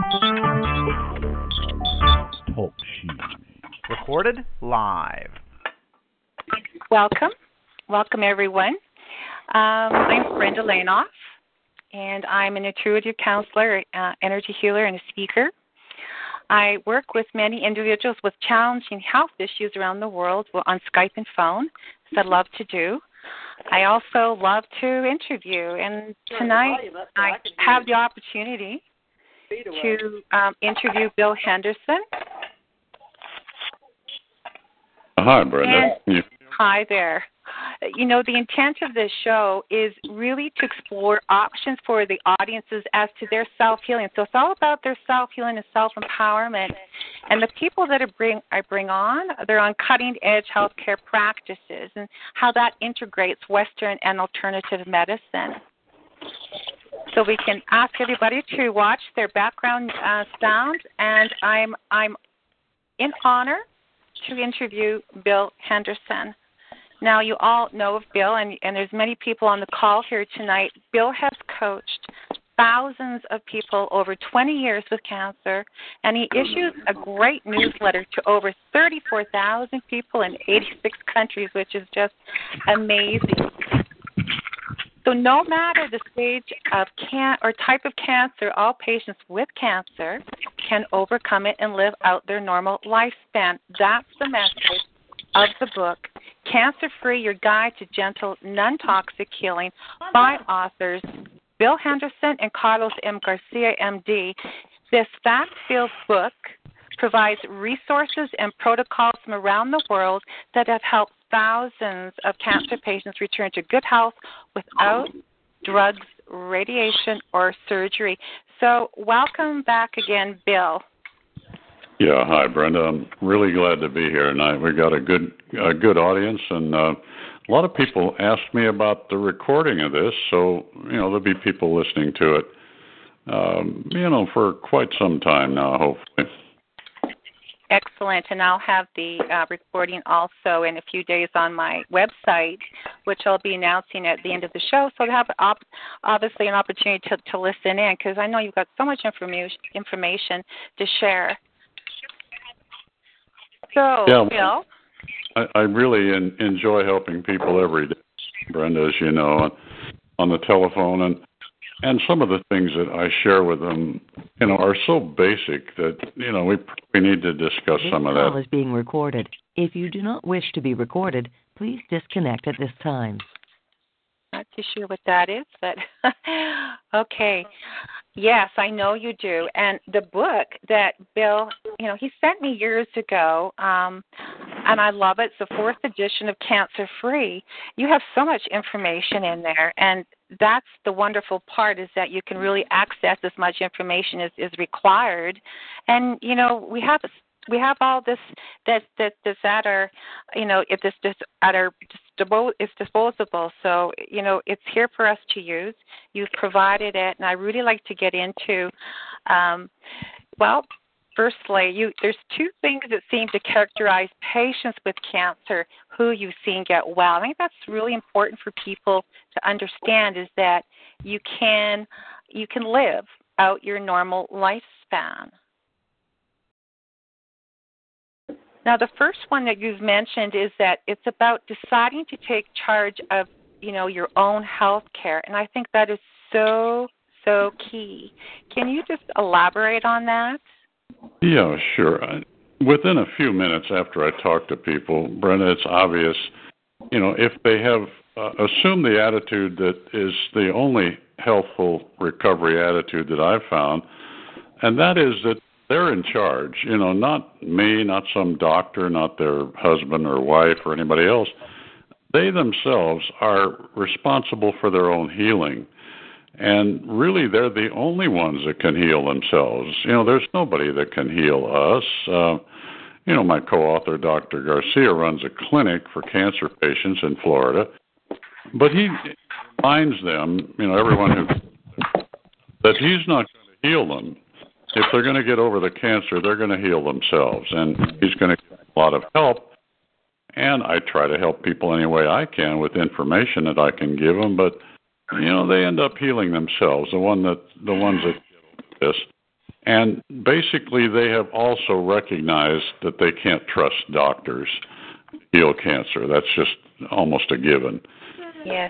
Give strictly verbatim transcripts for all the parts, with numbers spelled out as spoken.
Talk Shoes. Recorded live. Welcome. Welcome, everyone. Um, I'm Brenda Lainoff, and I'm an intuitive counselor, uh, energy healer, and a speaker. I work with many individuals with challenging health issues around the world on Skype and phone, as I love to do. I also love to interview, and tonight I have the opportunity to um, interview Bill Henderson. Hi, Brenda. And, hi there. You know, the intent of this show is really to explore options for the audiences as to their self-healing. So it's all about their self-healing and self-empowerment. And the people that I bring, I bring on, they're on cutting-edge healthcare practices and how that integrates Western and alternative medicine. So we can ask everybody to watch their background uh, sound, and I'm I'm in honor to interview Bill Henderson. Now, you all know of Bill, and, and there's many people on the call here tonight. Bill has coached thousands of people over twenty years with cancer, and he issues a great newsletter to over thirty-four thousand people in eighty-six countries, which is just amazing. So no matter the stage of can or type of cancer, all patients with cancer can overcome it and live out their normal lifespan. That's the message of the book, Cancer Free, Your Guide to Gentle, Non-Toxic Healing, by authors Bill Henderson and Carlos M. Garcia, M D. This fact-filled book provides resources and protocols from around the world that have helped thousands of cancer patients return to good health without drugs, radiation, or surgery. So welcome back again, Bill. Yeah, hi, Brenda. I'm really glad to be here tonight. We've got a good a good audience, and uh, a lot of people asked me about the recording of this, so, you know, there'll be people listening to it, um, you know, for quite some time now, hopefully. Excellent, and I'll have the uh, recording also in a few days on my website, which I'll be announcing at the end of the show. So I have op- obviously an opportunity to, to listen in, because I know you've got so much information information to share. So, yeah, Bill? I, I really en- enjoy helping people every day, Brenda, as you know, on the telephone, and and some of the things that I share with them, you know, are so basic that, you know, we we need to discuss this some of that. This call is being recorded. If you do not wish to be recorded, please disconnect at this time. Not too sure what that is, but okay. Yes, I know you do. And the book that Bill, you know, he sent me years ago, um, and I love it. It's the fourth edition of Cancer Free. You have so much information in there, and that's the wonderful part, is that you can really access as much information as is required. And, you know, we have we have all this that that that's at our, you know, if this this at our it's disposable. So, you know, it's here for us to use. You've provided it, and I really like to get into, um, well, firstly, you, there's two things that seem to characterize patients with cancer who you've seen get well. I think that's really important for people to understand, is that you can you can live out your normal lifespan. Now, the first one that you've mentioned is that it's about deciding to take charge of, you know, your own health care, and I think that is so, so key. Can you just elaborate on that? Yeah, sure. Within a few minutes after I talk to people, Brenda, it's obvious, you know, if they have uh, assumed the attitude that is the only healthful recovery attitude that I've found, and that is that they're in charge, you know, not me, not some doctor, not their husband or wife or anybody else. They themselves are responsible for their own healing. And really, they're the only ones that can heal themselves. You know, there's nobody that can heal us. Uh, you know, my co-author, Doctor Garcia, runs a clinic for cancer patients in Florida. But he reminds them, you know, everyone who, that he's not going to heal them. If they're going to get over the cancer, they're going to heal themselves. And he's going to get a lot of help. And I try to help people any way I can with information that I can give them. But, you know, they end up healing themselves, the one that the ones that get this. And basically, they have also recognized that they can't trust doctors to heal cancer. That's just almost a given. Yes.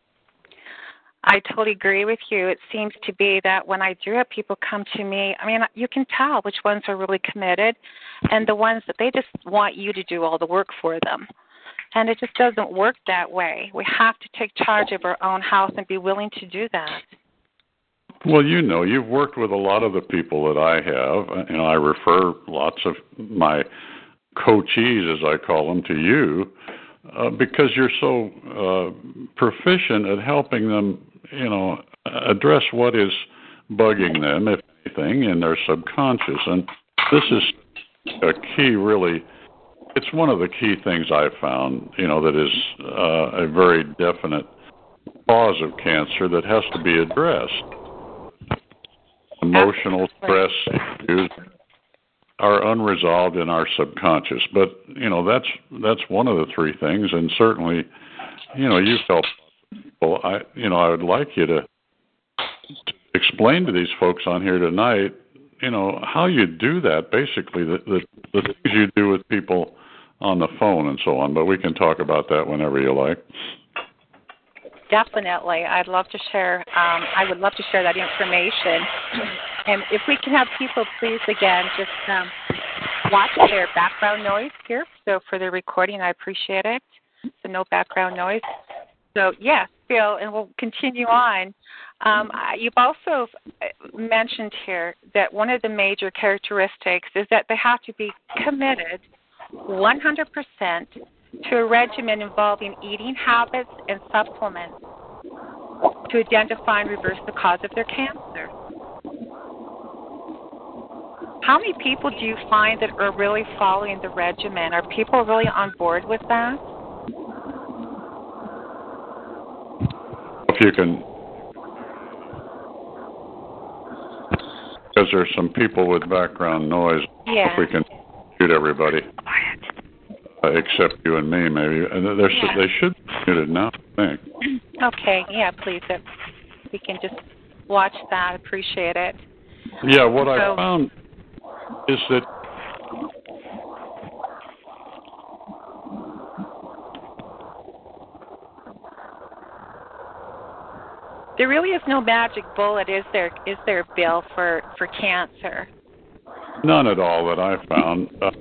I totally agree with you. It seems to be that when I do have people come to me, I mean, you can tell which ones are really committed and the ones that they just want you to do all the work for them. And it just doesn't work that way. We have to take charge of our own house and be willing to do that. Well, you know, you've worked with a lot of the people that I have, and I refer lots of my coachees, as I call them, to you, uh, because you're so uh, proficient at helping them, you know, address what is bugging them, if anything, in their subconscious. And this is a key, really. It's one of the key things I've found, you know, that is uh, a very definite cause of cancer that has to be addressed. Emotional stress issues are unresolved in our subconscious, but you know that's that's one of the three things, and certainly, you know, you've helped people. I, you know, I would like you to, to explain to these folks on here tonight, you know, how you do that. Basically, the, the the things you do with people on the phone and so on. But we can talk about that whenever you like. Definitely. I'd love to share, um, I would love to share that information. And if we can have people, please, again, just um, watch their background noise here. So for the recording, I appreciate it. So no background noise. So, yes, Bill, and we'll continue on. Um, you've also mentioned here that one of the major characteristics is that they have to be committed one hundred percent to a regimen involving eating habits and supplements to identify and reverse the cause of their cancer. How many people do you find that are really following the regimen? Are people really on board with that? If you can, because there's some people with background noise, yeah. if we can mute everybody. Uh, except you and me, maybe. And yeah. They should be muted now, I think. Okay, yeah, please. If we can just watch that, appreciate it. Yeah, what so, I found is that there really is no magic bullet, is there? Is there, Bill, for, for cancer? None at all that I found. Uh,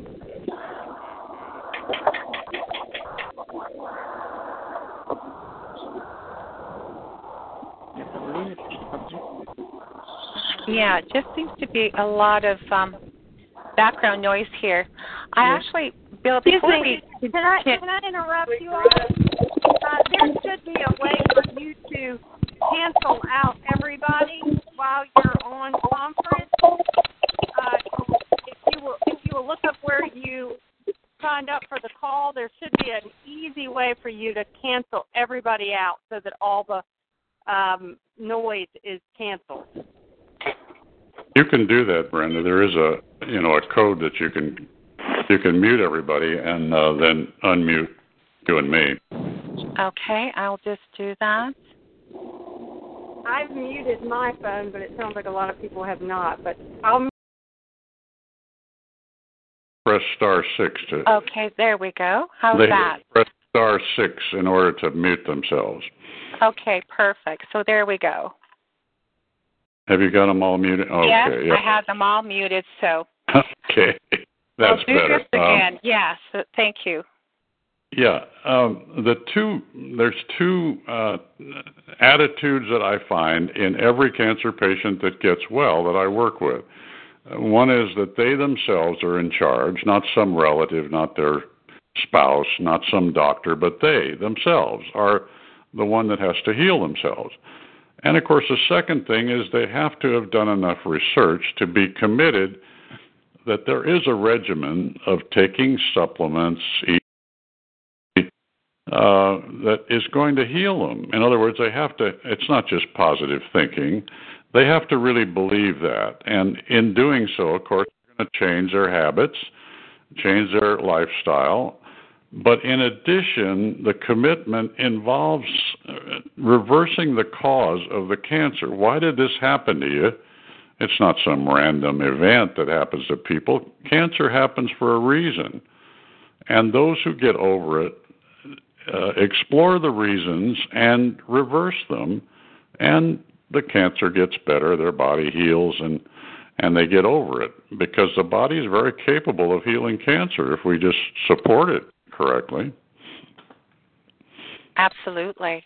Yeah, it just seems to be a lot of um, background noise here. I yes. actually, Bill, before Excuse me, we... Can I, can I interrupt you all? Uh, there should be a way for you to cancel out everybody while you're on conference. Uh, if you will, if you will look up where you signed up for the call, there should be an easy way for you to cancel everybody out so that all the um, noise is canceled. You can do that, Brenda. There is a you know a code that you can you can mute everybody and uh, then unmute you and me. Okay, I'll just do that. I've muted my phone, but it sounds like a lot of people have not. But I'll press star six to. Okay, there we go. How's they that? Press star six in order to mute themselves. Okay, perfect. So there we go. Have you got them all muted? Okay, yes, yeah. I have them all muted, so. Okay, that's I'll do better. this again, um, yes, thank you. Yeah, um, the two, there's two uh, attitudes that I find in every cancer patient that gets well that I work with. One is that they themselves are in charge, not some relative, not their spouse, not some doctor, but they themselves are the one that has to heal themselves. And, of course, the second thing is they have to have done enough research to be committed that there is a regimen of taking supplements uh, that is going to heal them. In other words, they have to, it's not just positive thinking. They have to really believe that. And in doing so, of course, they're going to change their habits, change their lifestyle. But in addition, the commitment involves reversing the cause of the cancer. Why did this happen to you? It's not some random event that happens to people. Cancer happens for a reason. And those who get over it uh, explore the reasons and reverse them, and the cancer gets better, their body heals, and, and they get over it. Because the body is very capable of healing cancer if we just support it correctly. Absolutely.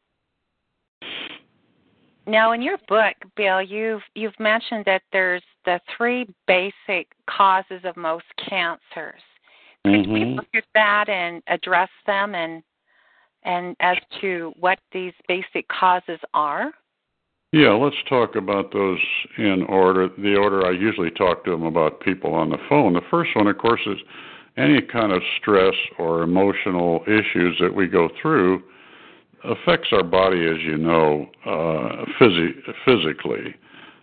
Now, in your book, Bill, you've you've mentioned that there's the three basic causes of most cancers. Could Mm-hmm. we look at that and address them, and and as to what these basic causes are? Yeah, let's talk about those in order. The order I usually talk to them about people on the phone. The first one, of course, is any kind of stress or emotional issues that we go through affects our body, as you know, uh, phys- physically.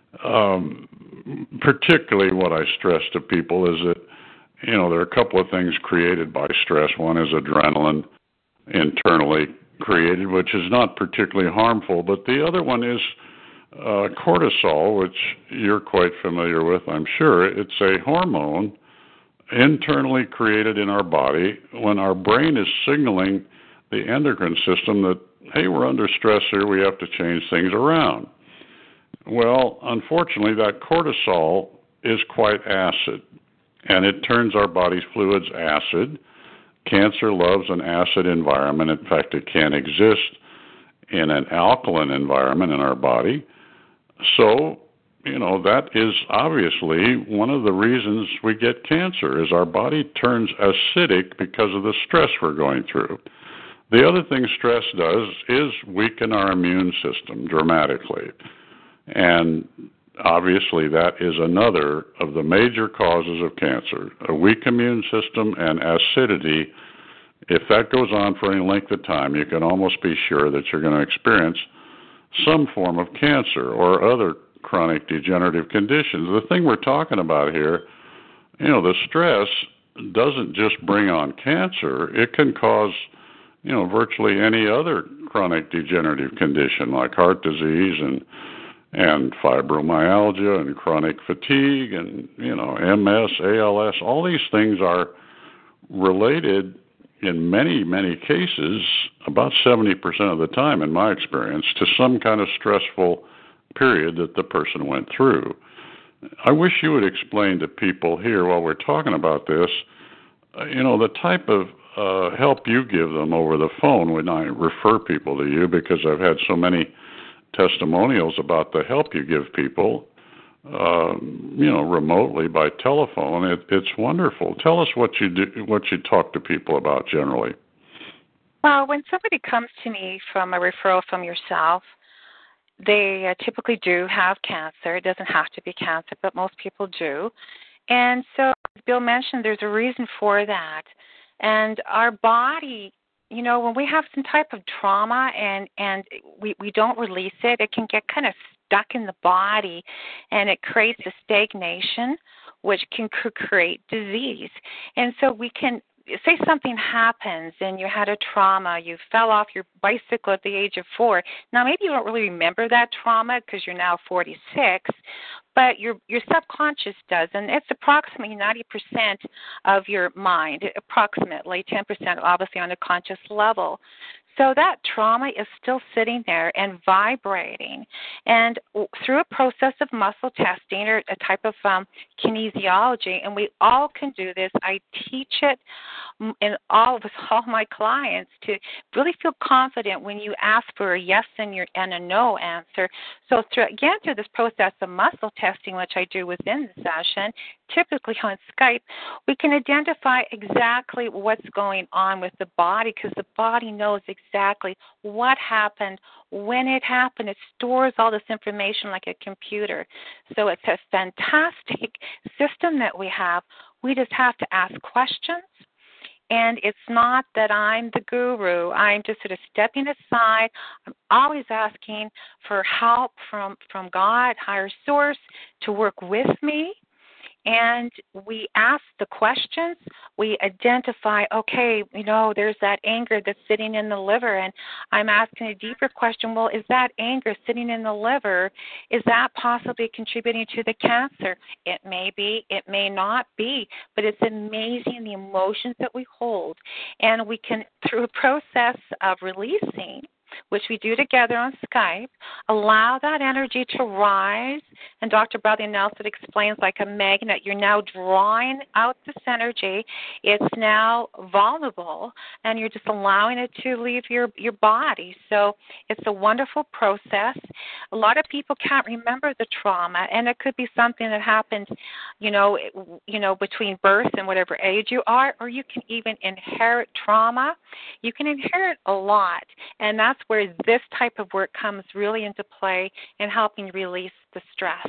Um, particularly what I stress to people is that, you know, there are a couple of things created by stress. One is adrenaline, internally created, which is not particularly harmful, but the other one is uh, cortisol, which you're quite familiar with, I'm sure. It's a hormone internally created in our body when our brain is signaling the endocrine system that, hey, we're under stress here, we have to change things around. Well, unfortunately, that cortisol is quite acid, and it turns our body's fluids acid. Cancer loves an acid environment. In fact, it can't exist in an alkaline environment in our body. So, you know, that is obviously one of the reasons we get cancer is our body turns acidic because of the stress we're going through. The other thing stress does is weaken our immune system dramatically. And obviously that is another of the major causes of cancer. A weak immune system and acidity, if that goes on for any length of time, you can almost be sure that you're going to experience some form of cancer or other chronic degenerative conditions. The thing we're talking about here, you know, the stress doesn't just bring on cancer. It can cause, you know, virtually any other chronic degenerative condition like heart disease and and fibromyalgia and chronic fatigue and, you know, M S, A L S. All these things are related in many, many cases, about seventy percent of the time in my experience, to some kind of stressful period that the person went through. I wish you would explain to people here while we're talking about this, uh, you know, the type of uh, help you give them over the phone when I refer people to you, because I've had so many testimonials about the help you give people, um, you know, remotely by telephone. It, it's wonderful. Tell us what you do, what you talk to people about generally. Well, when somebody comes to me from a referral from yourself, they uh, typically do have cancer. It doesn't have to be cancer, but most people do. And so, as Bill mentioned, there's a reason for that. And our body, you know, when we have some type of trauma and, and we, we don't release it, it can get kind of stuck in the body, and it creates a stagnation, which can create disease. And so we can, say something happens and you had a trauma, you fell off your bicycle at the age of four. Now, maybe you don't really remember that trauma because you're now forty-six, but your your subconscious does, and it's approximately ninety percent of your mind, approximately ten percent obviously on a conscious level. So that trauma is still sitting there and vibrating. And through a process of muscle testing or a type of um, kinesiology, and we all can do this, I teach it in all of us, all my clients, to really feel confident when you ask for a yes and, your, and a no answer. So through, again, through this process of muscle testing, which I do within the session, typically on Skype, we can identify exactly what's going on with the body, because the body knows exactly what happened, when it happened. It stores all this information like a computer. So it's a fantastic system that we have. We just have to ask questions. And it's not that I'm the guru. I'm just sort of stepping aside. I'm always asking for help from, from God, higher source, to work with me and we ask the questions. We identify, okay, you know, there's that anger that's sitting in the liver, and I'm asking a deeper question, well, is that anger sitting in the liver, is that possibly contributing to the cancer? It may be, it may not be, but it's amazing the emotions that we hold, and we can, through a process of releasing, which we do together on Skype, allow that energy to rise. And Doctor Bradley Nelson explains, like a magnet, you're now drawing out this energy. It's now vulnerable, and you're just allowing it to leave your, your body. So it's a wonderful process. A lot of people can't remember the trauma, and it could be something that happened, you know, you know, between birth and whatever age you are, or you can even inherit trauma. You can inherit a lot, and that's where this type of work comes really into play in helping release the stress.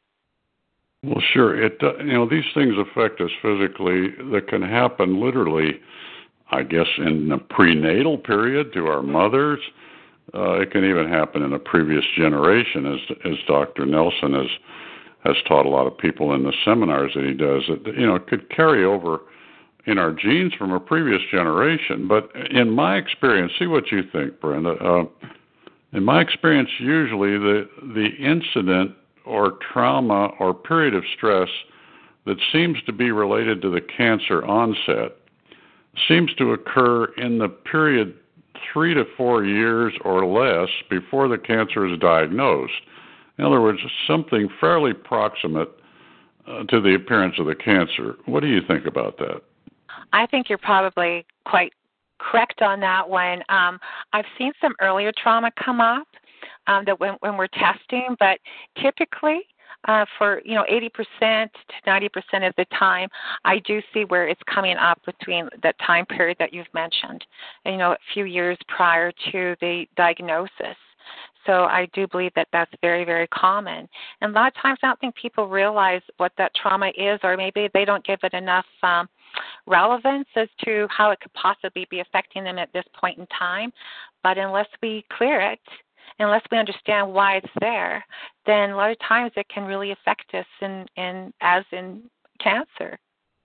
Well, sure. It uh, you know, these things affect us physically. That can happen literally, I guess, in the prenatal period to our mothers. Uh, it can even happen in a previous generation, as as Doctor Nelson has has taught a lot of people in the seminars that he does. It, you know, it could carry over in our genes from a previous generation. But in my experience, see what you think, Brenda. Uh, in my experience, usually the the incident or trauma or period of stress that seems to be related to the cancer onset seems to occur in the period three to four years or less before the cancer is diagnosed. In other words, something fairly proximate uh, to the appearance of the cancer. What do you think about that? I think you're probably quite correct on that one. Um, I've seen some earlier trauma come up um, that when, when we're testing, but typically uh, for, you know, eighty percent to ninety percent of the time, I do see where it's coming up between that time period that you've mentioned, you know, a few years prior to the diagnosis. So I do believe that that's very, very common. And a lot of times I don't think people realize what that trauma is, or maybe they don't give it enough um, relevance as to how it could possibly be affecting them at this point in time. But unless we clear it, unless we understand why it's there, then a lot of times it can really affect us in, in as in cancer.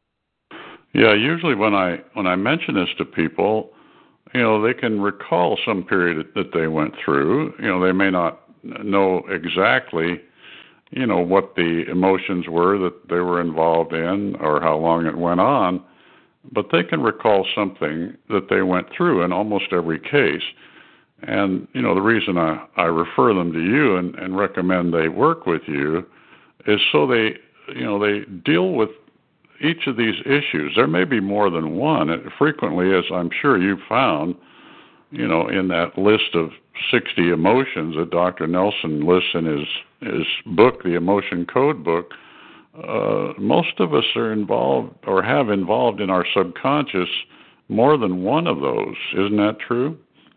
Yeah, usually when I when I mention this to people, you know, they can recall some period that they went through. You know, they may not know exactly, you know, what the emotions were that they were involved in or how long it went on, but they can recall something that they went through in almost every case. And, you know, the reason I, I refer them to you and, and recommend they work with you is so they, you know, they deal with each of these issues. There may be more than one. It frequently, as I'm sure you found, you know, in that list of sixty emotions that Doctor Nelson lists in his, his book, the Emotion Code book, uh, most of us are involved or have involved in our subconscious more than one of those. Isn't that true?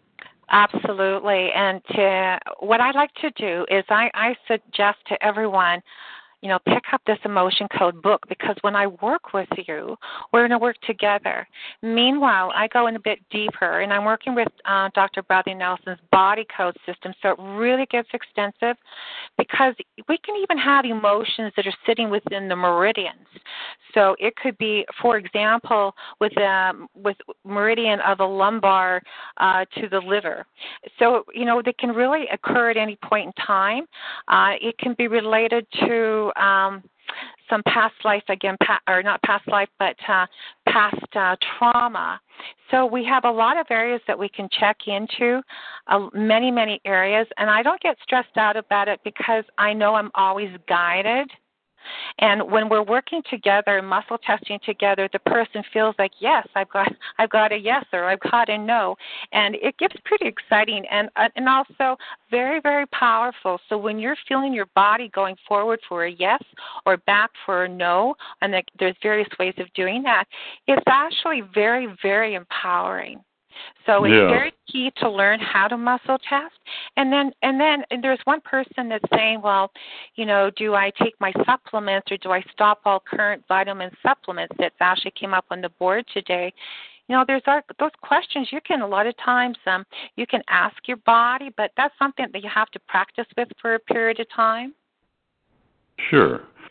Absolutely. And to, what I like to do is I, I suggest to everyone, you know, pick up this Emotion Code book, because when I work with you, we're going to work together. Meanwhile, I go in a bit deeper, and I'm working with uh, Doctor Bradley Nelson's body code system, so it really gets extensive, because we can even have emotions that are sitting within the meridians. So it could be, for example, with um, with meridian of the lumbar uh, to the liver. So, you know, they can really occur at any point in time. Uh, it can be related to Um, some past life, again, pa- or not past life, but uh, past uh, trauma. So we have a lot of areas that we can check into, uh, many, many areas, and I don't get stressed out about it because I know I'm always guided. And when we're working together, muscle testing together, the person feels like, yes, I've got, I've got a yes, or I've got a no, and it gets pretty exciting and uh, and also very, very powerful. So when you're feeling your body going forward for a yes or back for a no, and there's various ways of doing that, it's actually very, very empowering. So it's yeah. very key to learn how to muscle test. And then and then and there's one person that's saying, well, you know, do I take my supplements or do I stop all current vitamin supplements? That actually came up on the board today. You know, there's our, those questions you can, a lot of times, um, you can ask your body, but that's something that you have to practice with for a period of time. Sure.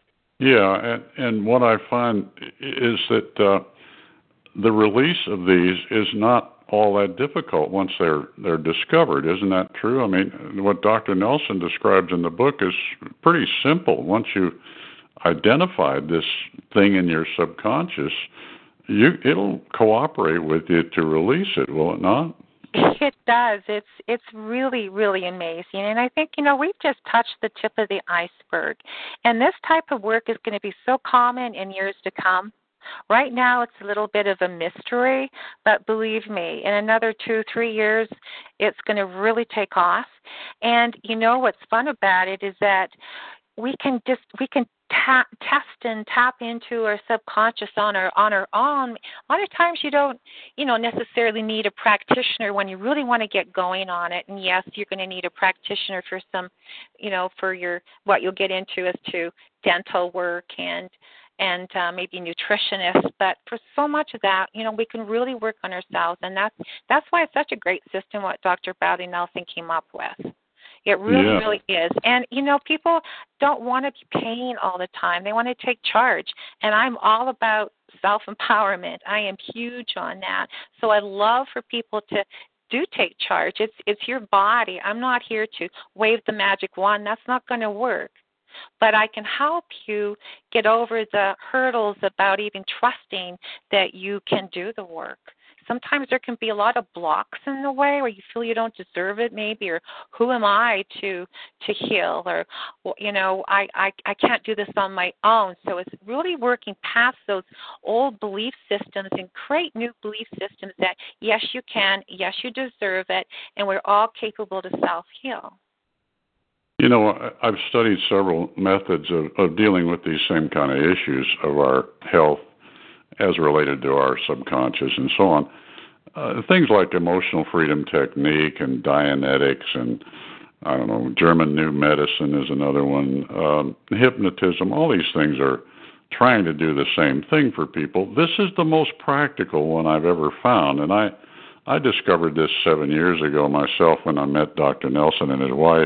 Yeah, and, and what I find is that uh, the release of these is not all that difficult once they're they're discovered. Isn't that true? I mean, what Doctor Nelson describes in the book is pretty simple. Once you identified this thing in your subconscious, you it'll cooperate with you to release it, will it not? It does. It's it's really, really amazing. And I think, you know, we've just touched the tip of the iceberg. And this type of work is going to be so common in years to come. Right now it's a little bit of a mystery, but believe me, in another two, three years, it's going to really take off. And, you know, what's fun about it is that we can just, we can tap, test and tap into our subconscious on our on our own. A lot of times you don't, you know, necessarily need a practitioner when you really want to get going on it. And yes, you're going to need a practitioner for some, you know, for your what you'll get into as to dental work and and uh, maybe nutritionists. But for so much of that, you know, we can really work on ourselves, and that's that's why it's such a great system what Doctor Bowdy Nelson came up with. It really, yeah. really is. And, you know, people don't want to be paying all the time. They want to take charge. And I'm all about self-empowerment. I am huge on that. So I love for people to do take charge. It's it's your body. I'm not here to wave the magic wand. That's not going to work. But I can help you get over the hurdles about even trusting that you can do the work. Sometimes there can be a lot of blocks in the way where you feel you don't deserve it maybe, or who am I to to heal, or, well, you know, I, I, I can't do this on my own. So it's really working past those old belief systems and create new belief systems that, yes, you can, yes, you deserve it, and we're all capable to self-heal. You know, I've studied several methods of, of dealing with these same kind of issues of our health as related to our subconscious and so on. Uh, things like emotional freedom technique and Dianetics and, I don't know, German New Medicine is another one. Um, hypnotism, all these things are trying to do the same thing for people. This is the most practical one I've ever found, and I, I discovered this seven years ago myself when I met Doctor Nelson and his wife.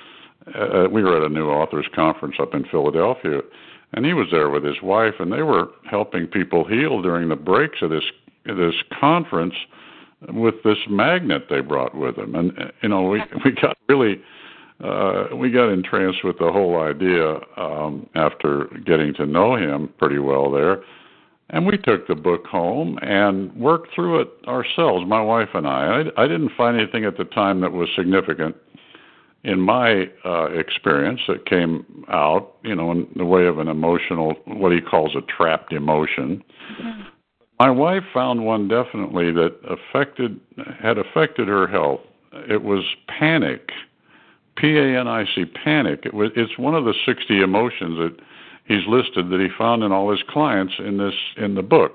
Uh, we were at a new authors conference up in Philadelphia, and he was there with his wife, and they were helping people heal during the breaks of this this conference with this magnet they brought with them. And you know, we we got really uh, we got entranced with the whole idea um, after getting to know him pretty well there. And we took the book home and worked through it ourselves, my wife and I. I, I didn't find anything at the time that was significant in my uh, experience that came out, you know, in the way of an emotional, what he calls a trapped emotion. Mm-hmm. My wife found one definitely that affected, had affected her health. It was panic, P A N I C, panic. It was, it's one of the sixty emotions that he's listed that he found in all his clients in this, in the book.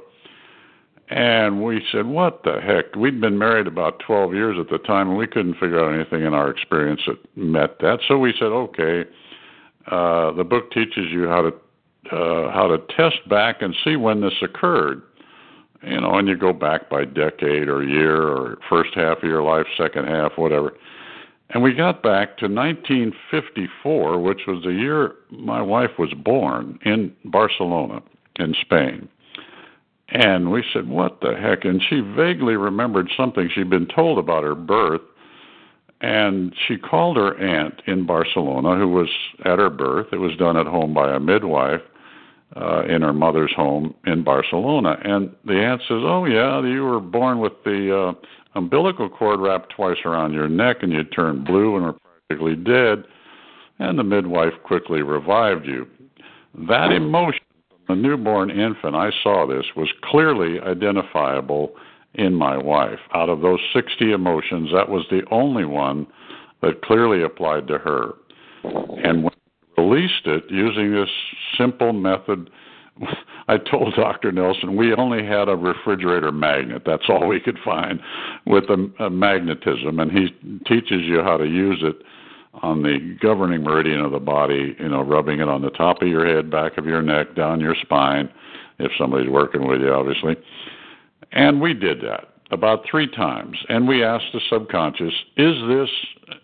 And we said, what the heck? We'd been married about twelve years at the time, and we couldn't figure out anything in our experience that met that. So we said, okay, uh, the book teaches you how to uh, how to test back and see when this occurred. You know, and you go back by decade or year or first half of your life, second half, whatever. And we got back to nineteen fifty-four, which was the year my wife was born, in Barcelona, in Spain. And we said, what the heck? And she vaguely remembered something she'd been told about her birth. And she called her aunt in Barcelona, who was at her birth. It was done at home by a midwife uh, in her mother's home in Barcelona. And the aunt says, oh, yeah, you were born with the uh, umbilical cord wrapped twice around your neck, and you turned blue and were practically dead. And the midwife quickly revived you. That emotion, a newborn infant, I saw this, was clearly identifiable in my wife. Out of those sixty emotions, that was the only one that clearly applied to her. And when I released it using this simple method, I told Doctor Nelson we only had a refrigerator magnet. That's all we could find with a, a magnetism, and he teaches you how to use it on the governing meridian of the body, you know, rubbing it on the top of your head, back of your neck, down your spine, if somebody's working with you, obviously. And we did that about three times. And we asked the subconscious, is this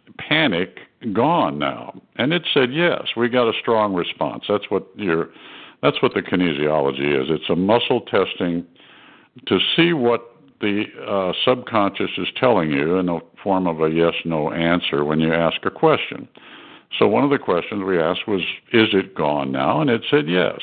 panic gone now? And it said yes. We got a strong response. That's what your That's what the kinesiology is. It's a muscle testing to see what the uh, subconscious is telling you in the form of a yes-no answer when you ask a question. So one of the questions we asked was, is it gone now? And it said yes.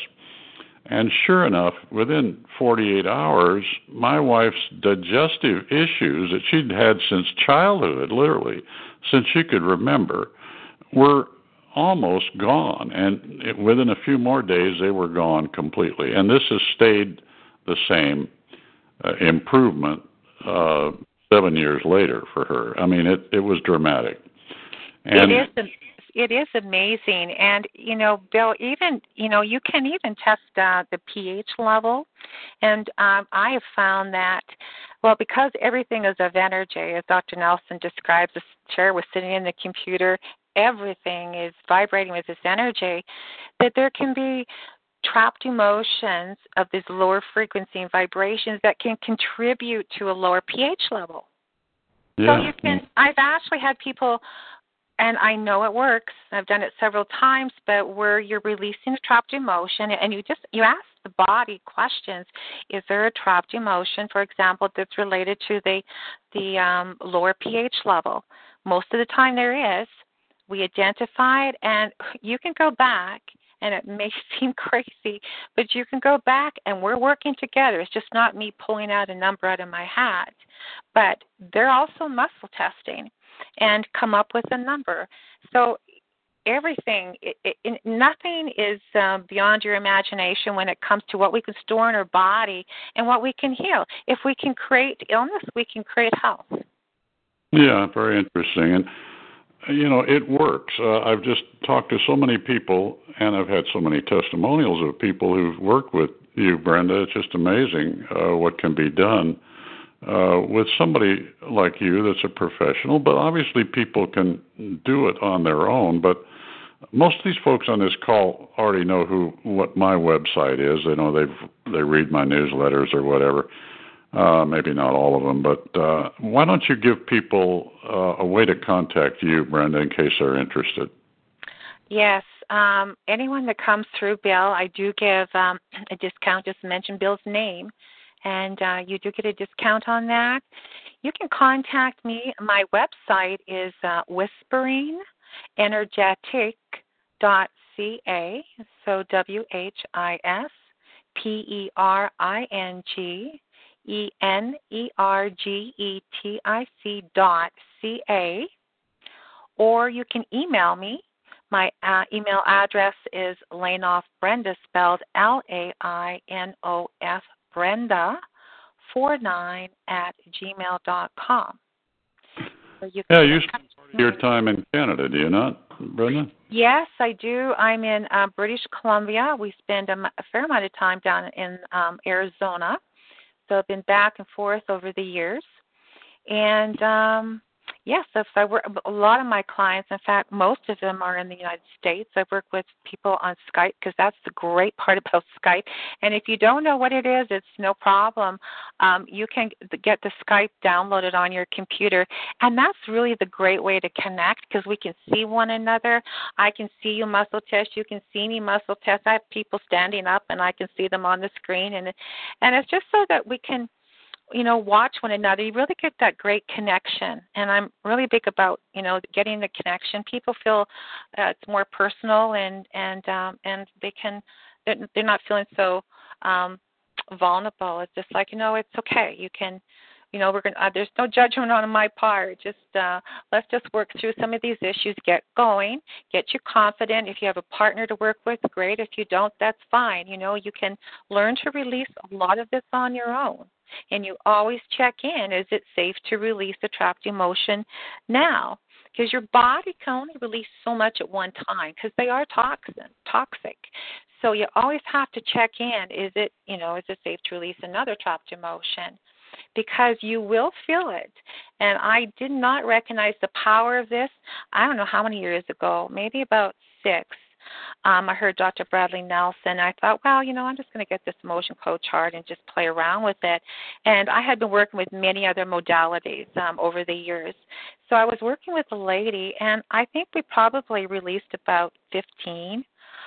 And sure enough, within forty-eight hours, my wife's digestive issues that she'd had since childhood, literally, since she could remember, were almost gone. And it, within a few more days, they were gone completely. And this has stayed the same uh, improvement uh, seven years later for her. I mean, it, it was dramatic. And it is. It is amazing. And, you know, Bill, even, you know, you can even test uh, the pH level. And um, I have found that, well, because everything is of energy, as Doctor Nelson describes, the chair was sitting in the computer, everything is vibrating with this energy, that there can be trapped emotions of these lower frequency and vibrations that can contribute to a lower pH level. Yeah. So you can, I've actually had people, and I know it works, I've done it several times, but where you're releasing a trapped emotion and you just, you ask the body questions. Is there a trapped emotion, for example, that's related to the, the um, lower pH level? Most of the time there is. We identify it, and you can go back, and it may seem crazy, but you can go back, and we're working together. It's just not me pulling out a number out of my hat. But they're also muscle testing and come up with a number. So everything, it, it, nothing is um, beyond your imagination when it comes to what we can store in our body and what we can heal. If we can create illness, we can create health. Yeah, very interesting. And, you know, it works. Uh, I've just talked to so many people, and I've had so many testimonials of people who've worked with you, Brenda. It's just amazing uh, what can be done uh, with somebody like you that's a professional. But obviously people can do it on their own. But most of these folks on this call already know who what my website is. They know they've they read my newsletters or whatever. Uh, maybe not all of them, but uh, why don't you give people uh, a way to contact you, Brenda, in case they're interested? Yes. Um, anyone that comes through Bill, I do give um, a discount. Just mention Bill's name, and uh, you do get a discount on that. You can contact me. My website is uh, whispering energetic dot c a, so W H I S P E R I N G E N E R G E T I C dot C A, or you can email me. My uh, email address is Lainoff Brenda, spelled L A I N O F, Brenda, four nine at gmail dot com. So you yeah, you spend your time in Canada, do you not, Brenda? Yes, I do. I'm in uh, British Columbia. We spend a, a fair amount of time down in um, Arizona. So I've been back and forth over the years. And, um, yes, if I work, a lot of my clients, in fact, most of them are in the United States. I work with people on Skype because that's the great part about Skype. And if you don't know what it is, it's no problem. Um, you can get the Skype downloaded on your computer. And that's really the great way to connect because we can see one another. I can see you muscle test. You can see me muscle test. I have people standing up, and I can see them on the screen. And, and it's just so that we can, you know, watch one another. You really get that great connection. And I'm really big about, you know, getting the connection. People feel uh, it's more personal and, and, um, and they can, they're, they're not feeling so um, vulnerable. It's just like, you know, it's okay. You can, you know, we're going to, uh, there's no judgment on my part. Just uh, let's just work through some of these issues, get going, get you confident. If you have a partner to work with, great. If you don't, that's fine. You know, you can learn to release a lot of this on your own. And you always check in, is it safe to release a trapped emotion now? Because your body can only release so much at one time because they are toxin, toxic. So you always have to check in, is it, you know, is it safe to release another trapped emotion? Because you will feel it. And I did not recognize the power of this, I don't know how many years ago, maybe about six. Um, I heard Doctor Bradley Nelson. I thought, well, you know, I'm just going to get this emotion code chart and just play around with it. And I had been working with many other modalities um, over the years. So I was working with a lady, and I think we probably released about fifteen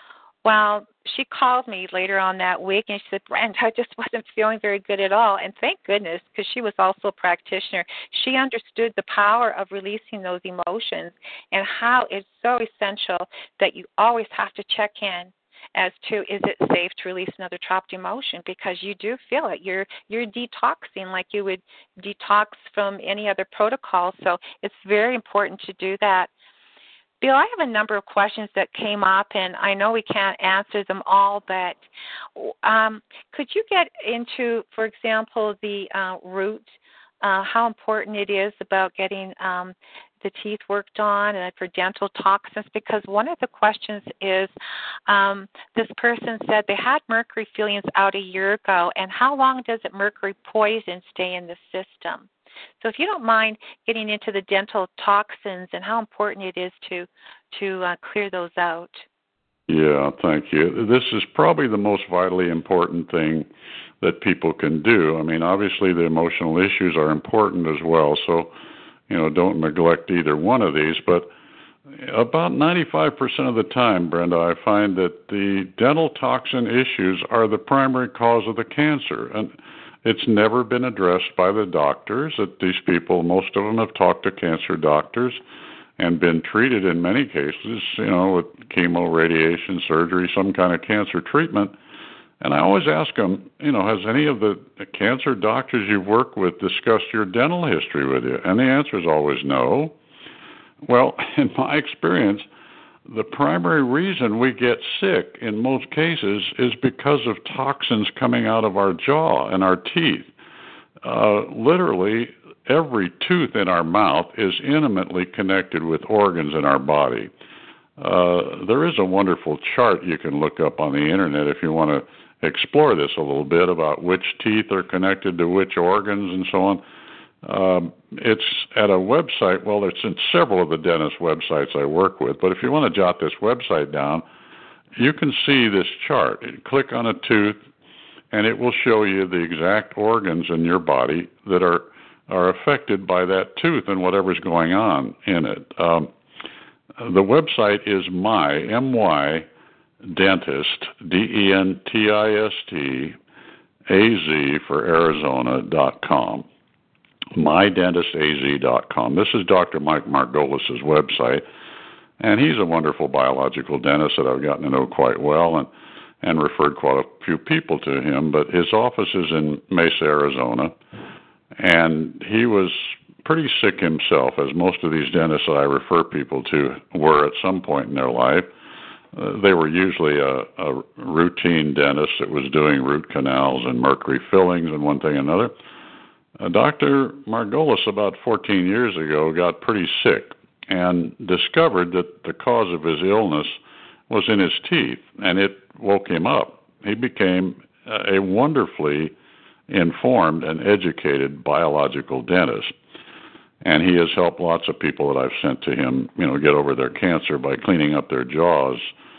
Well, she called me later on that week, and she said, Brent, I just wasn't feeling very good at all. And thank goodness, because she was also a practitioner. She understood the power of releasing those emotions and how it's so essential that you always have to check in as to, is it safe to release another trapped emotion, because you do feel it. You're you're detoxing like you would detox from any other protocol. So it's very important to do that. Bill, I have a number of questions that came up, and I know we can't answer them all, but um, could you get into, for example, the uh, root, uh, how important it is about getting um, the teeth worked on and for dental toxins? Because one of the questions is um, this person said they had mercury fillings out a year ago, and how long does it mercury poison stay in the system? So if you don't mind getting into the dental toxins and how important it is to to uh, clear those out. Yeah, thank you. This is probably the most vitally important thing that people can do. I mean, obviously the emotional issues are important as well, so, you know, don't neglect either one of these. But about ninety-five percent of the time, Brenda, I find that the dental toxin issues are the primary cause of the cancer. And it's never been addressed by the doctors. That these people, most of them have talked to cancer doctors and been treated in many cases, you know, with chemo, radiation, surgery, some kind of cancer treatment. And I always ask them, you know, has any of the cancer doctors you've worked with discussed your dental history with you? And the answer is always no. Well, in my experience, the primary reason we get sick in most cases is because of toxins coming out of our jaw and our teeth. Uh, literally, every tooth in our mouth is intimately connected with organs in our body. Uh, there is a wonderful chart you can look up on the internet if you want to explore this a little bit about which teeth are connected to which organs and so on. Um, it's at a website, well, it's in several of the dentist websites I work with, but if you want to jot this website down, you can see this chart. Click on a tooth, and it will show you the exact organs in your body that are, are affected by that tooth and whatever's going on in it. Um, the website is my, M Y, dentist, D E N T I S T, A Z for Arizona dot com. my dentist A Z dot com. This is Doctor Mike Margolis' website, and he's a wonderful biological dentist that I've gotten to know quite well and, and referred quite a few people to him. But his office is in Mesa, Arizona, and he was pretty sick himself, as most of these dentists that I refer people to were at some point in their life. Uh, they were usually a, a routine dentist that was doing root canals and mercury fillings and one thing and another. Uh, Doctor Margolis, about fourteen years ago, got pretty sick and discovered that the cause of his illness was in his teeth, and it woke him up. He became a wonderfully informed and educated biological dentist, and he has helped lots of people that I've sent to him, you know, get over their cancer by cleaning up their jaws,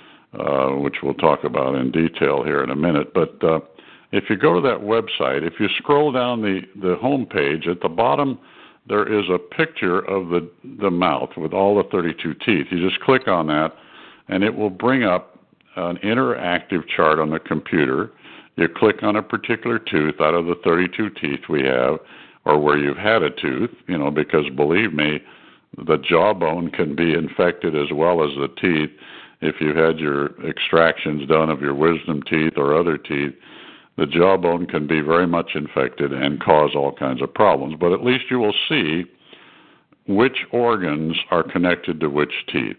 uh, which we'll talk about in detail here in a minute. But uh, if you go to that website, if you scroll down the, the home page, at the bottom there is a picture of the, the mouth with all the thirty-two teeth. You just click on that, and it will bring up an interactive chart on the computer. You click on a particular tooth out of the thirty-two teeth we have, or where you've had a tooth, you know, because believe me, the jawbone can be infected as well as the teeth. If you had your extractions done of your wisdom teeth or other teeth, the jawbone can be very much infected and cause all kinds of problems. But at least you will see which organs are connected to which teeth.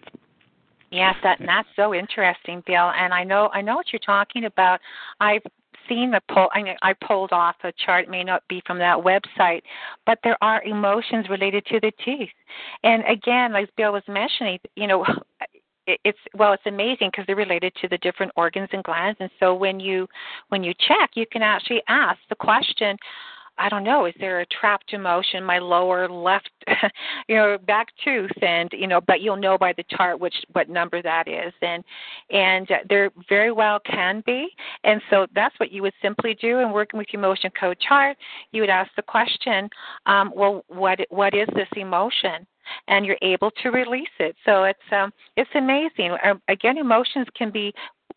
Yes, that, that's so interesting, Bill. And I know I know what you're talking about. I've seen the pull. I, mean, I pulled off a chart. It may not be from that website, but there are emotions related to the teeth. And again, as Bill was mentioning, you know, it's well, it's amazing because they're related to the different organs and glands. And so when you when you check, you can actually ask the question, I don't know, is there a trapped emotion in my lower left, you know, back tooth? And, you know, but you'll know by the chart which what number that is. And and there very well can be. And so that's what you would simply do in working with your emotion code chart. You would ask the question, um, well, what what is this emotion? And you're able to release it. So it's um, it's amazing. Um, again, emotions can be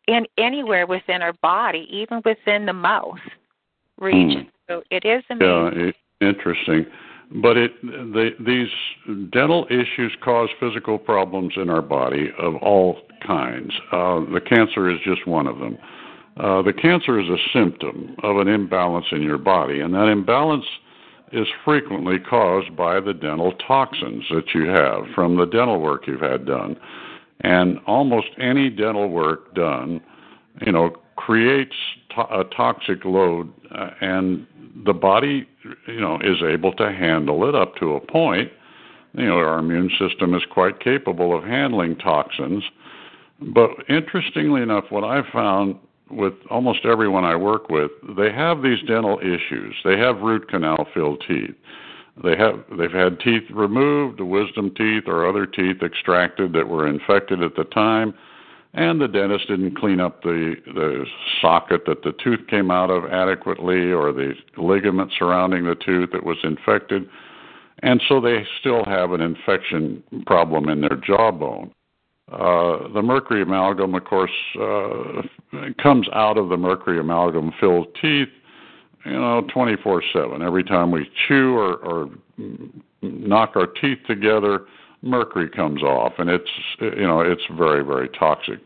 in anywhere within our body, even within the mouth region. Mm. So it is amazing. Yeah, it, interesting. But it, the, these dental issues cause physical problems in our body of all kinds. Uh, the cancer is just one of them. Uh, the cancer is a symptom of an imbalance in your body, and that imbalance is frequently caused by the dental toxins that you have from the dental work you've had done. And almost any dental work done, you know, creates to- a toxic load, uh, and the body, you know, is able to handle it up to a point. You know, our immune system is quite capable of handling toxins. But interestingly enough, what I've found with almost everyone I work with, they have these dental issues. They have root canal filled teeth. They have they've had teeth removed, wisdom teeth or other teeth extracted that were infected at the time, and the dentist didn't clean up the the socket that the tooth came out of adequately, or the ligament surrounding the tooth that was infected, and so they still have an infection problem in their jawbone. Uh, the mercury amalgam, of course, uh, comes out of the mercury amalgam-filled teeth, you know, twenty-four seven. Every time we chew or, or knock our teeth together, mercury comes off, and it's, you know, it's very, very toxic.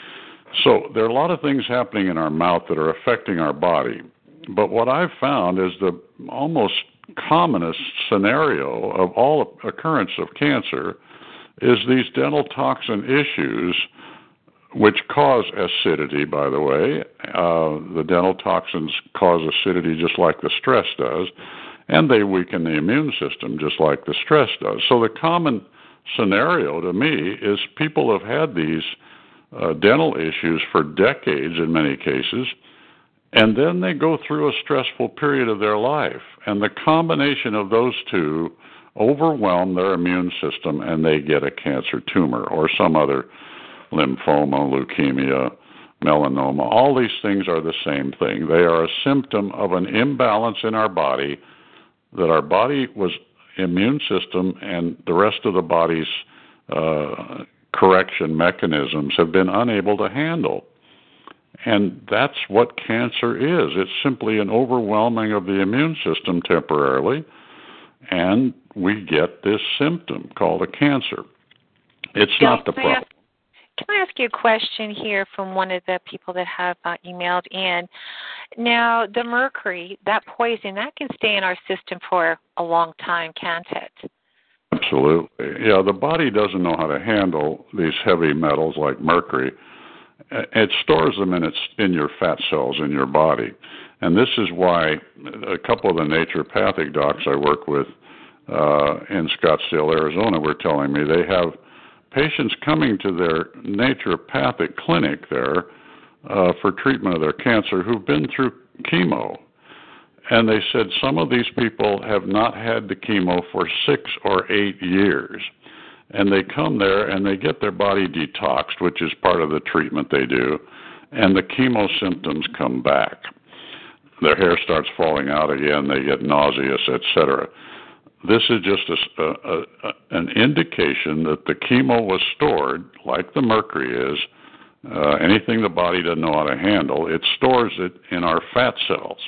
So there are a lot of things happening in our mouth that are affecting our body. But what I've found is the almost commonest scenario of all occurrence of cancer is these dental toxin issues, which cause acidity, by the way. Uh, the dental toxins cause acidity just like the stress does, and they weaken the immune system just like the stress does. So the common scenario to me is people have had these uh, dental issues for decades in many cases, and then they go through a stressful period of their life. And the combination of those two overwhelm their immune system, and they get a cancer tumor or some other lymphoma, leukemia, melanoma. All these things are the same thing. They are a symptom of an imbalance in our body that our body was immune system and the rest of the body's uh, correction mechanisms have been unable to handle. And that's what cancer is. It's simply an overwhelming of the immune system temporarily, and we get this symptom called a cancer. It's Can not the I problem. ask, can I ask you a question here from one of the people that have uh, emailed in? Now, the mercury, that poison, that can stay in our system for a long time, can't it? Absolutely. Yeah, the body doesn't know how to handle these heavy metals like mercury. It stores them in its in your fat cells in your body. And this is why a couple of the naturopathic docs I work with uh, in Scottsdale, Arizona, were telling me they have patients coming to their naturopathic clinic there uh, for treatment of their cancer who've been through chemo. And they said some of these people have not had the chemo for six or eight years. And they come there and they get their body detoxed, which is part of the treatment they do, and the chemo symptoms come back. Their hair starts falling out again, they get nauseous, et cetera. This is just a, a, a, an indication that the chemo was stored, like the mercury is. Uh, anything the body doesn't know how to handle, it stores it in our fat cells.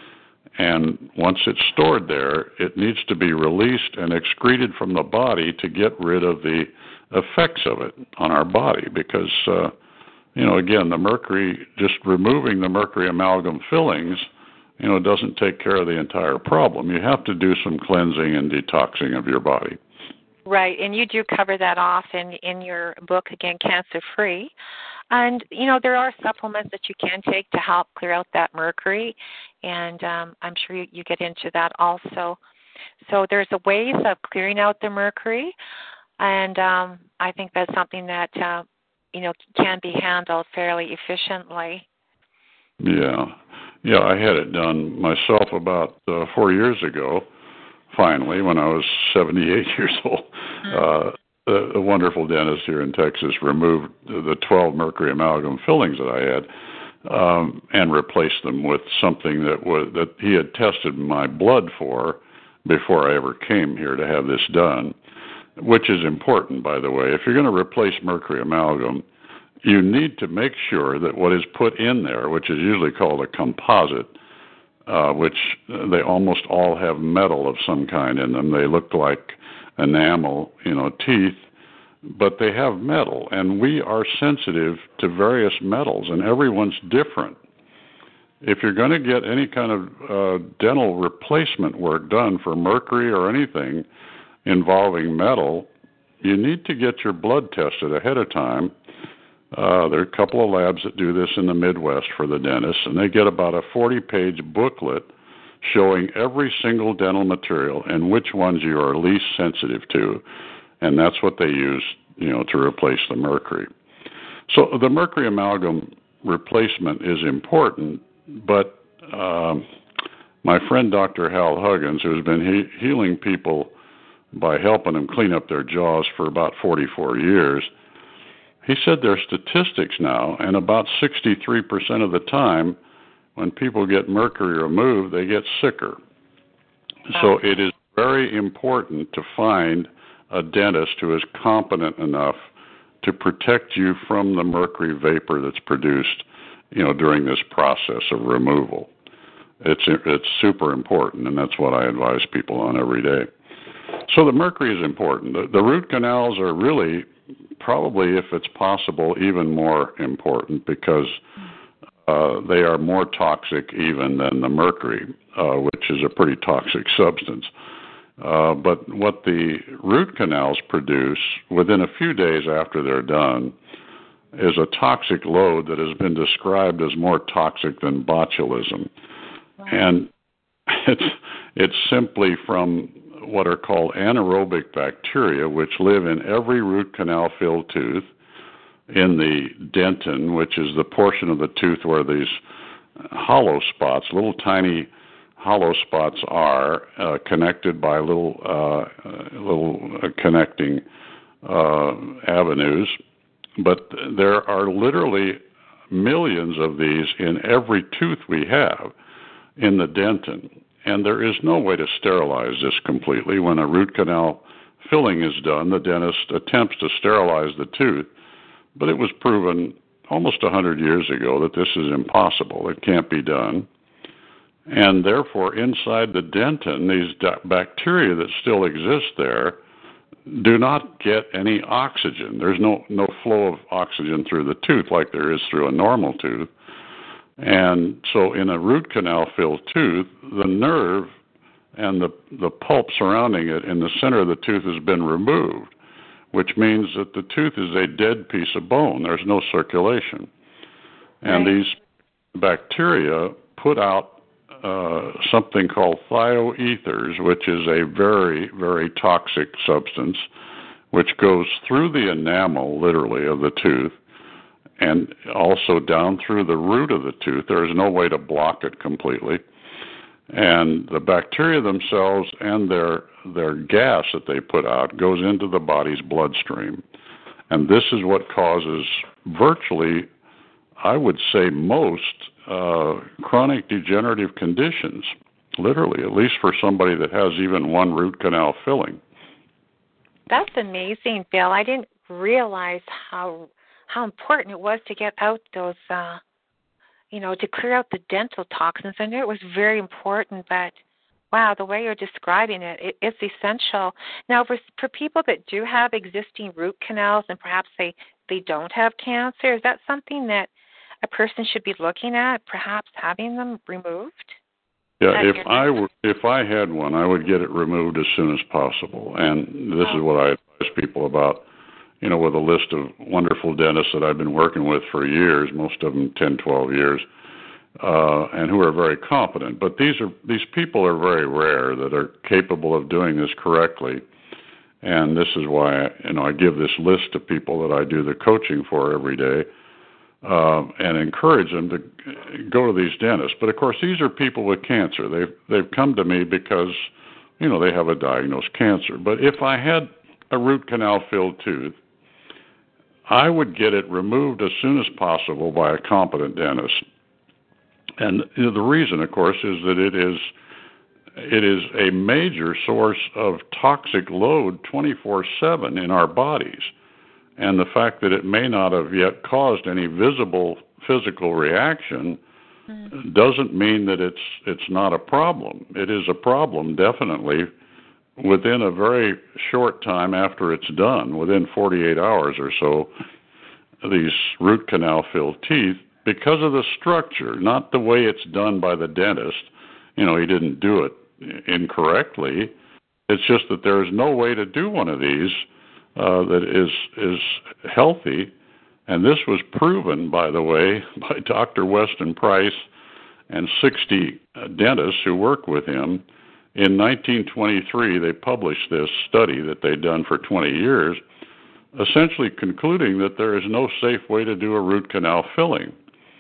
And once it's stored there, it needs to be released and excreted from the body to get rid of the effects of it on our body. Because, uh, you know, again, the mercury, just removing the mercury amalgam fillings, you know, doesn't take care of the entire problem. You have to do some cleansing and detoxing of your body. Right, and you do cover that off in, in your book, again, Cancer Free. And, you know, there are supplements that you can take to help clear out that mercury, and um, I'm sure you, you get into that also. So there's a ways of clearing out the mercury, and um, I think that's something that, uh, you know, can be handled fairly efficiently. Yeah. Yeah, I had it done myself about uh, four years ago, finally, when I was seventy-eight years old. Mm-hmm. Uh, a, a wonderful dentist here in Texas removed the twelve mercury amalgam fillings that I had um, and replaced them with something that was that he had tested my blood for before I ever came here to have this done, which is important, by the way. If you're going to replace mercury amalgam, you need to make sure that what is put in there, which is usually called a composite, uh, which they almost all have metal of some kind in them. They look like enamel, you know, teeth, but they have metal, and we are sensitive to various metals, and everyone's different. If you're going to get any kind of uh, dental replacement work done for mercury or anything involving metal, you need to get your blood tested ahead of time. Uh, there are a couple of labs that do this in the Midwest for the dentists, and they get about a forty-page booklet showing every single dental material and which ones you are least sensitive to, and that's what they use, you know, to replace the mercury. So the mercury amalgam replacement is important, but um, my friend Doctor Hal Huggins, who's been he- healing people by helping them clean up their jaws for about forty-four years, he said there are statistics now, and about sixty-three percent of the time when people get mercury removed, they get sicker. So it is very important to find a dentist who is competent enough to protect you from the mercury vapor that's produced, you know, during this process of removal. It's it's super important, and that's what I advise people on every day. So the mercury is important. The, the root canals are really, probably, if it's possible, even more important because uh, they are more toxic even than the mercury, uh, which is a pretty toxic substance. Uh, but what the root canals produce within a few days after they're done is a toxic load that has been described as more toxic than botulism. Wow. And it's, it's simply from what are called anaerobic bacteria, which live in every root canal-filled tooth, in the dentin, which is the portion of the tooth where these hollow spots, little tiny hollow spots are uh, connected by little uh, little uh, connecting uh, avenues. But there are literally millions of these in every tooth we have in the dentin. And there is no way to sterilize this completely. When a root canal filling is done, the dentist attempts to sterilize the tooth, but it was proven almost one hundred years ago that this is impossible. It can't be done. And therefore, inside the dentin, these bacteria that still exist there do not get any oxygen. There's no, no flow of oxygen through the tooth like there is through a normal tooth. And so in a root canal-filled tooth, the nerve and the, the pulp surrounding it in the center of the tooth has been removed, which means that the tooth is a dead piece of bone. There's no circulation. And right. These bacteria put out uh, something called thioethers, which is a very, very toxic substance, which goes through the enamel, literally, of the tooth, and also down through the root of the tooth. There is no way to block it completely. And the bacteria themselves and their their gas that they put out goes into the body's bloodstream. And this is what causes virtually, I would say, most uh, chronic degenerative conditions, literally, at least for somebody that has even one root canal filling. That's amazing, Bill. I didn't realize how how important it was to get out those, uh, you know, to clear out the dental toxins. I knew it was very important, but, wow, the way you're describing it, it it's essential. Now, for, for people that do have existing root canals and perhaps they, they don't have cancer, is that something that a person should be looking at, perhaps having them removed? Yeah, if I were, if I had one, I would get it removed as soon as possible. And this oh. is what I advise people about. You know, with a list of wonderful dentists that I've been working with for years, most of them ten, twelve years, uh, and who are very competent. But these are these people are very rare that are capable of doing this correctly. And this is why, you know, I give this list to people that I do the coaching for every day uh, and encourage them to go to these dentists. But, of course, these are people with cancer. They've, they've come to me because, you know, they have a diagnosed cancer. But if I had a root canal-filled tooth, I would get it removed as soon as possible by a competent dentist. And you know, the reason, of course, is that it is it is a major source of toxic load twenty-four seven in our bodies. And the fact that it may not have yet caused any visible physical reaction mm. doesn't mean that it's it's not a problem. It is a problem, definitely, within a very short time after it's done, within forty-eight hours or so, these root canal filled teeth, because of the structure, not the way it's done by the dentist. You know, he didn't do it incorrectly. It's just that there is no way to do one of these uh, that is is healthy. And this was proven, by the way, by Doctor Weston Price and sixty dentists who work with him. In nineteen twenty-three, they published this study that they'd done for twenty years, essentially concluding that there is no safe way to do a root canal filling.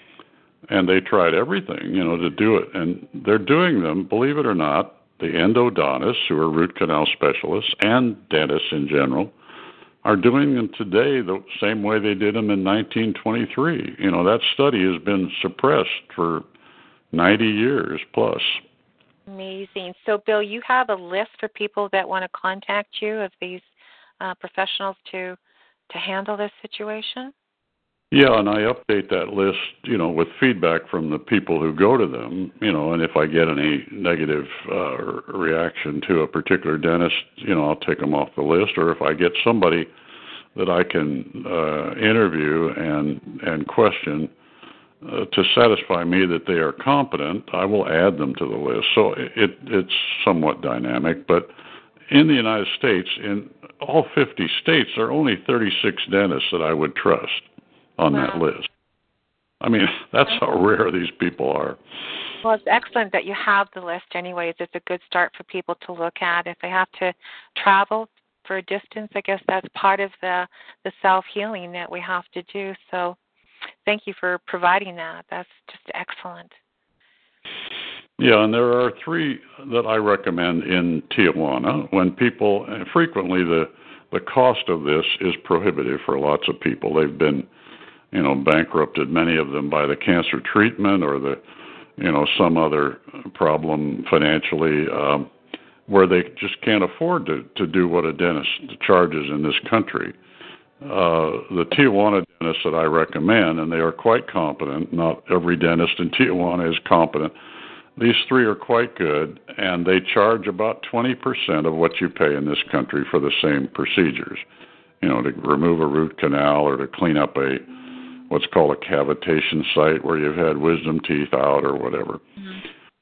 And they tried everything, you know, to do it. And they're doing them, believe it or not, the endodontists, who are root canal specialists, and dentists in general, are doing them today the same way they did them in nineteen twenty-three. You know, that study has been suppressed for ninety years plus. Amazing. So, Bill, you have a list for people that want to contact you of these uh, professionals to to handle this situation? Yeah, and I update that list, you know, with feedback from the people who go to them, you know, and if I get any negative uh, reaction to a particular dentist, you know, I'll take them off the list. Or if I get somebody that I can uh, interview and and question uh, to satisfy me that they are competent, I will add them to the list. So it it's somewhat dynamic, but in the United States, in all fifty states, there are only thirty-six dentists that I would trust on wow. that list. I mean, that's how rare these people are. Well, it's excellent that you have the list anyways. It's a good start for people to look at. If they have to travel for a distance, I guess that's part of the, the self-healing that we have to do. So thank you for providing that. That's just excellent. Yeah, and there are three that I recommend in Tijuana. When people, and frequently the, the cost of this is prohibitive for lots of people. They've been you know, bankrupted, many of them, by the cancer treatment or the, you know, some other problem financially, um, where they just can't afford to, to do what a dentist charges in this country. Uh, the Tijuana dentists that I recommend, and they are quite competent, not every dentist in Tijuana is competent, these three are quite good, and they charge about twenty percent of what you pay in this country for the same procedures, you know, to remove a root canal or to clean up a what's called a cavitation site where you've had wisdom teeth out or whatever. Mm-hmm.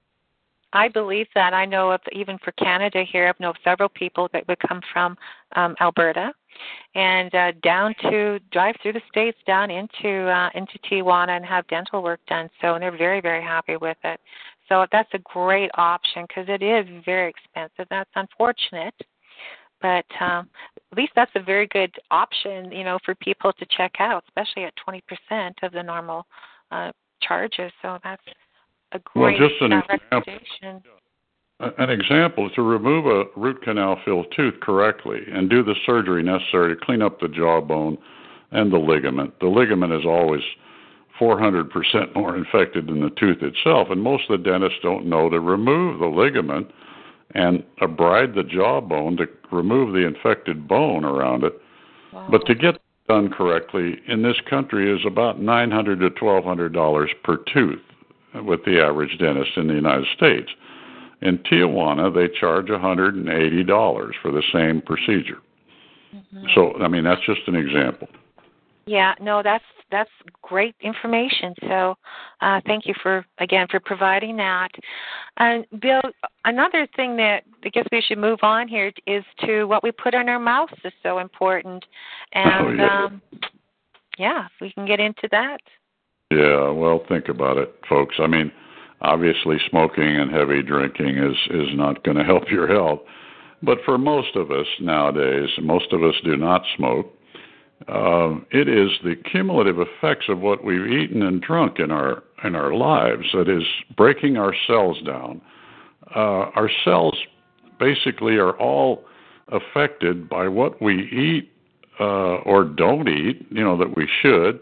I believe that. I know of, even for Canada here, I've known several people that would come from um, Alberta and uh, down to drive through the states down into uh, into Tijuana and have dental work done. So and they're very, very happy with it. So that's a great option because it is very expensive. That's unfortunate. But um, at least that's a very good option, you know, for people to check out, especially at twenty percent of the normal uh, charges. So that's a great well, just an uh, recommendation. An example, to remove a root canal filled tooth correctly and do the surgery necessary to clean up the jawbone and the ligament. The ligament is always four hundred percent more infected than the tooth itself, and most of the dentists don't know to remove the ligament and abride the jawbone to remove the infected bone around it. Wow. But to get done correctly in this country is about nine hundred to twelve hundred dollars per tooth with the average dentist in the United States. In Tijuana, they charge one hundred eighty dollars for the same procedure. Mm-hmm. So, I mean, that's just an example. Yeah, no, that's that's great information. So uh, thank you for, again, for providing that. And uh, Bill, another thing that I guess we should move on here is to what we put in our mouths is so important. And, oh, yeah. Um, yeah, we can get into that. Yeah, well, think about it, folks. I mean, obviously smoking and heavy drinking is, is not going to help your health. But for most of us nowadays, most of us do not smoke. Uh, it is the cumulative effects of what we've eaten and drunk in our in our lives that is breaking our cells down. Uh, our cells basically are all affected by what we eat uh, or don't eat, you know, that we should,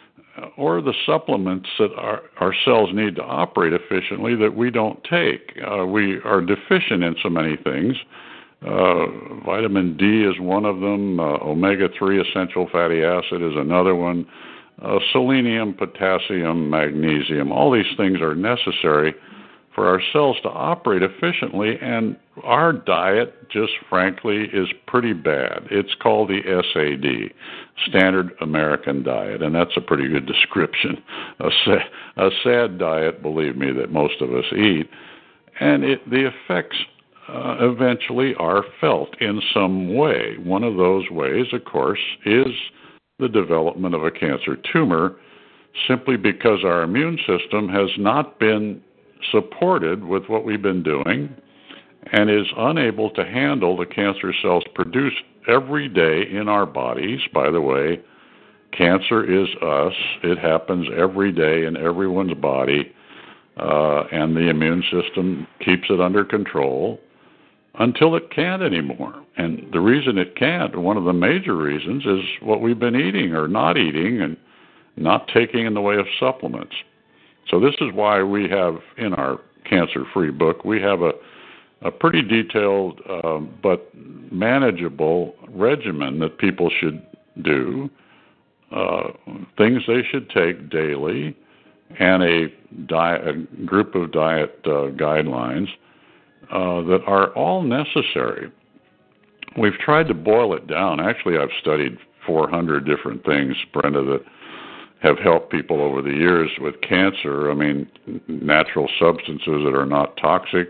or the supplements that our, our cells need to operate efficiently that we don't take. Uh, we are deficient in so many things Uh, vitamin D is one of them. Uh, omega three essential fatty acid is another one. Uh, selenium, potassium, magnesium, all these things are necessary for our cells to operate efficiently, and our diet, just frankly, is pretty bad. It's called the S A D, Standard American Diet, and that's a pretty good description. A, sa- a sad diet, believe me, that most of us eat, and it, the effects uh, eventually are felt in some way. One of those ways, of course, is the development of a cancer tumor, simply because our immune system has not been supported with what we've been doing and is unable to handle the cancer cells produced every day in our bodies. By the way, cancer is us. It happens every day in everyone's body, uh, and the immune system keeps it under control until it can't anymore. And the reason it can't, one of the major reasons, is what we've been eating or not eating and not taking in the way of supplements. So this is why we have in our cancer-free book, we have a, a pretty detailed uh, but manageable regimen that people should do, uh, things they should take daily, and a, diet, a group of diet uh, guidelines uh, that are all necessary. We've tried to boil it down. Actually, I've studied four hundred different things, Brenda, that have helped people over the years with cancer. I mean, natural substances that are not toxic,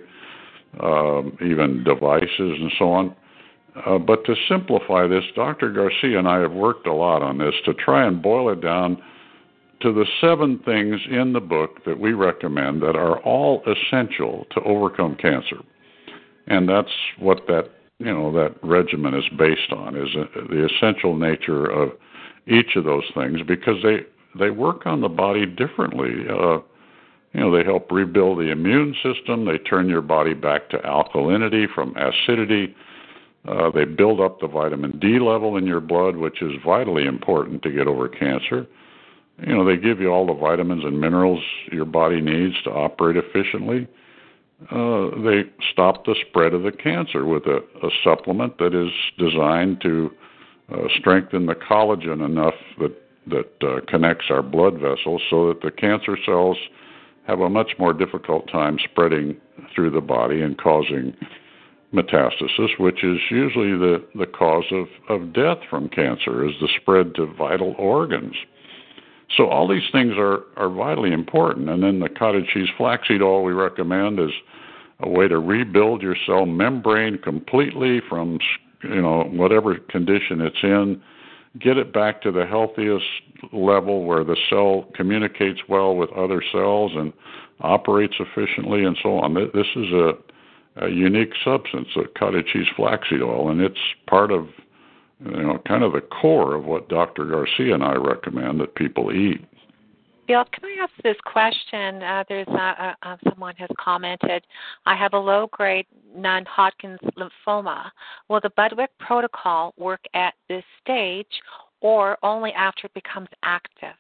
um, even devices and so on. Uh, but to simplify this, Doctor Garcia and I have worked a lot on this to try and boil it down to the seven things in the book that we recommend that are all essential to overcome cancer. And that's what that, you know, that regimen is based on, is the essential nature of each of those things, because they They work on the body differently. Uh, you know, they help rebuild the immune system. They turn your body back to alkalinity from acidity. Uh, they build up the vitamin D level in your blood, which is vitally important to get over cancer. You know, they give you all the vitamins and minerals your body needs to operate efficiently. Uh, they stop the spread of the cancer with a, a supplement that is designed to uh, strengthen the collagen enough that that uh, connects our blood vessels so that the cancer cells have a much more difficult time spreading through the body and causing metastasis, which is usually the, the cause of, of death from cancer, is the spread to vital organs. So all these things are, are vitally important. And then the cottage cheese flaxseed oil we recommend is a way to rebuild your cell membrane completely from, you know, whatever condition it's in, get it back to the healthiest level where the cell communicates well with other cells and operates efficiently and so on. This is a, a unique substance, a cottage cheese flaxseed oil, and it's part of, you know, kind of the core of what Doctor Garcia and I recommend that people eat. Bill, can I ask this question? Uh, there's uh, uh, someone has commented, I have a low-grade non-Hodgkin's lymphoma. Will the Budwig protocol work at this stage or only after it becomes active?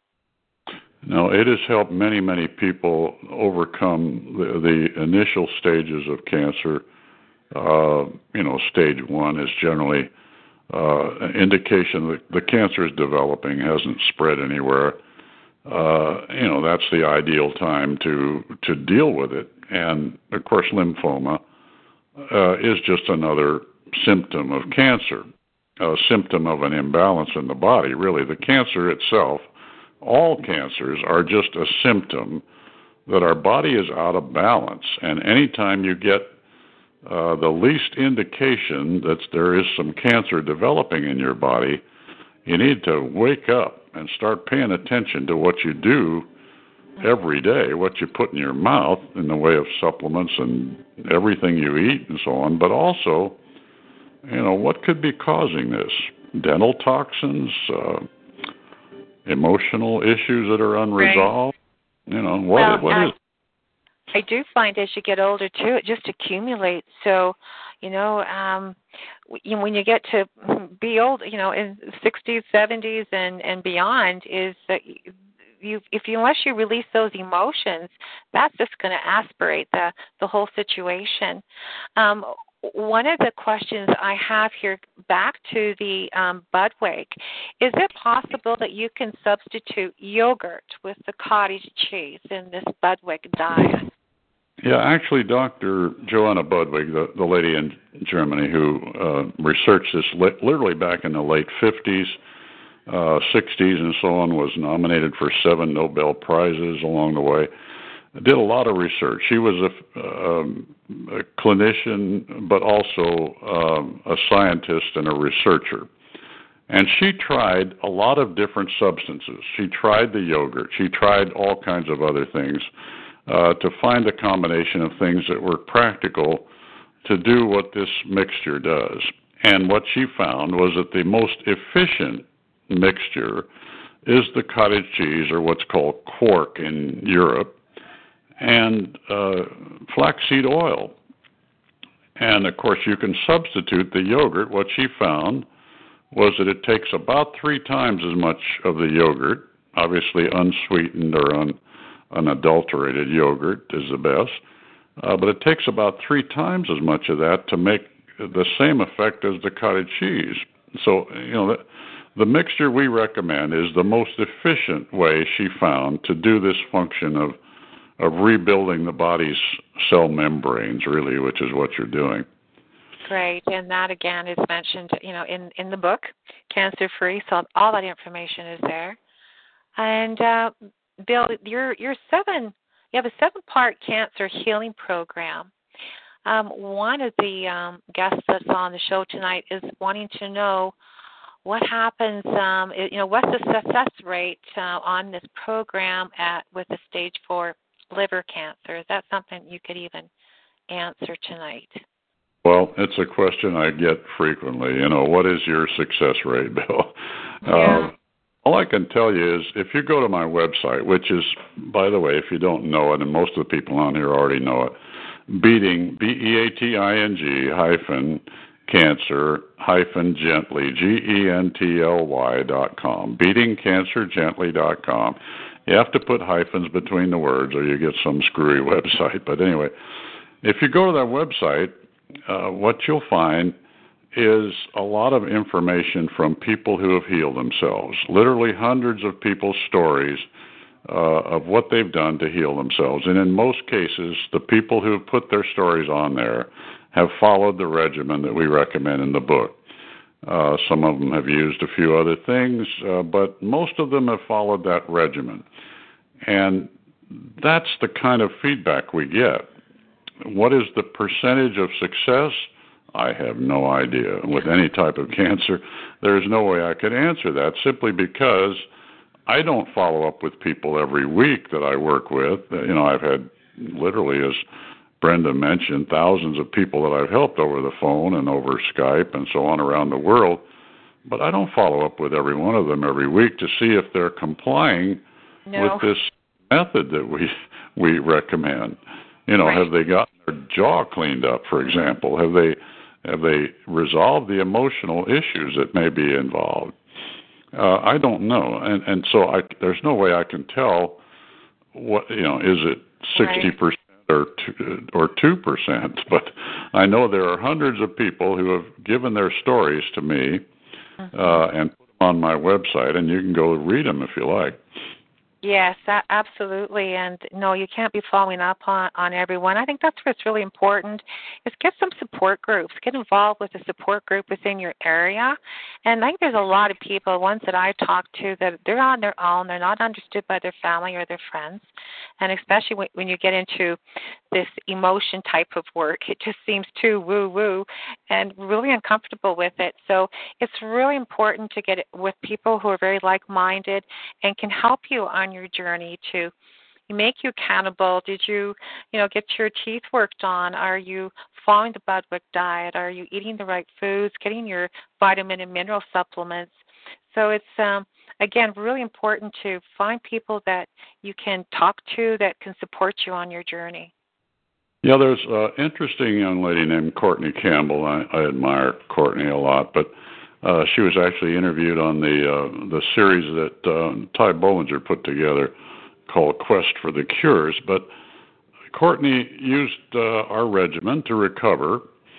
No, it has helped many, many people overcome the, the initial stages of cancer. Uh, you know, stage one is generally uh, an indication that the cancer is developing, hasn't spread anywhere. Uh, you know, that's the ideal time to to deal with it. And, of course, lymphoma uh, is just another symptom of cancer, a symptom of an imbalance in the body, really. The cancer itself, all cancers are just a symptom that our body is out of balance. And anytime you get uh, the least indication that there is some cancer developing in your body, you need to wake up and start paying attention to what you do every day, what you put in your mouth in the way of supplements and everything you eat and so on, but also, you know, what could be causing this? Dental toxins, uh, emotional issues that are unresolved. Right. You know, what, well, what I, is I do find as you get older, too, it just accumulates. So, you know, um, when you get to be old, you know, in sixties, seventies, and, and beyond, is that you, if you, unless you release those emotions, that's just going to aspirate the, the whole situation. Um, one of the questions I have here, back to the um, Budwig, is it possible that you can substitute yogurt with the cottage cheese in this Budwig diet? Yeah, actually, Doctor Joanna Budwig, the, the lady in Germany who uh, researched this li- literally back in the late fifties, uh, sixties, and so on, was nominated for seven Nobel Prizes along the way. Did a lot of research. She was a, um, a clinician, but also um, a scientist and a researcher. And she tried a lot of different substances. She tried the yogurt. She tried all kinds of other things uh, to find a combination of things that were practical to do what this mixture does. And what she found was that the most efficient mixture is the cottage cheese, or what's called quark in Europe, and uh, flaxseed oil. And, of course, you can substitute the yogurt. What she found was that it takes about three times as much of the yogurt. Obviously, unsweetened or un, unadulterated yogurt is the best. Uh, but it takes about three times as much of that to make the same effect as the cottage cheese. So, you know, the, the mixture we recommend is the most efficient way she found to do this function of of rebuilding the body's cell membranes, really, which is what you're doing. Great, and that again is mentioned, you know, in, in the book, Cancer Free. So all that information is there. And uh, Bill, you're you're seven. You have a seven-part cancer healing program. Um, one of the um, guests that's on the show tonight is wanting to know what happens. Um, you know, what's the success rate uh, on this program at with the stage four liver cancer? Is that something you could even answer tonight? Well, it's a question I get frequently. You know, what is your success rate, Bill? Yeah. Uh, all I can tell you is if you go to my website, which is, by the way, if you don't know it, and most of the people on here already know it, beating, B E A T I N G, hyphen, cancer, hyphen, gently, G E N T L Y dot com, beating cancer gently dot com. You have to put hyphens between the words or you get some screwy website. But anyway, if you go to that website, uh, what you'll find is a lot of information from people who have healed themselves, literally hundreds of people's stories uh, of what they've done to heal themselves. And in most cases, the people who have put their stories on there have followed the regimen that we recommend in the book. Uh, some of them have used a few other things, uh, but most of them have followed that regimen. And that's the kind of feedback we get. What is the percentage of success? I have no idea. With any type of cancer, there's no way I could answer that, simply because I don't follow up with people every week that I work with. You know, I've had literally, as Brenda mentioned, thousands of people that I've helped over the phone and over Skype and so on around the world, but I don't follow up with every one of them every week to see if they're complying No. with this method that we we recommend. You know, Right. have they gotten their jaw cleaned up, for example? Have they have they resolved the emotional issues that may be involved? Uh, I don't know, and and so I, there's no way I can tell what, you know, is it sixty percent or two, or two percent? But I know there are hundreds of people who have given their stories to me Mm-hmm. uh, and put them on my website, and you can go read them if you like. Yes, a- absolutely. And no, you can't be following up on, on everyone. I think that's what's really important is get some support groups. Get involved with a support group within your area. And I think there's a lot of people, ones that I talk to, that they're on their own. They're not understood by their family or their friends. And especially when, when you get into this emotion type of work, it just seems too woo-woo and really uncomfortable with it. So it's really important to get it with people who are very like-minded and can help you on your journey to make you accountable. Did you, you know, get your teeth worked on? Are you following the Budwig diet? Are you eating the right foods, getting your vitamin and mineral supplements? So it's, um, again, really important to find people that you can talk to that can support you on your journey. Yeah, there's an interesting young lady named Courtney Campbell. I, I admire Courtney a lot, but uh, she was actually interviewed on the uh, the series that uh, Ty Bollinger put together called Quest for the Cures. But Courtney used uh, our regimen to recover,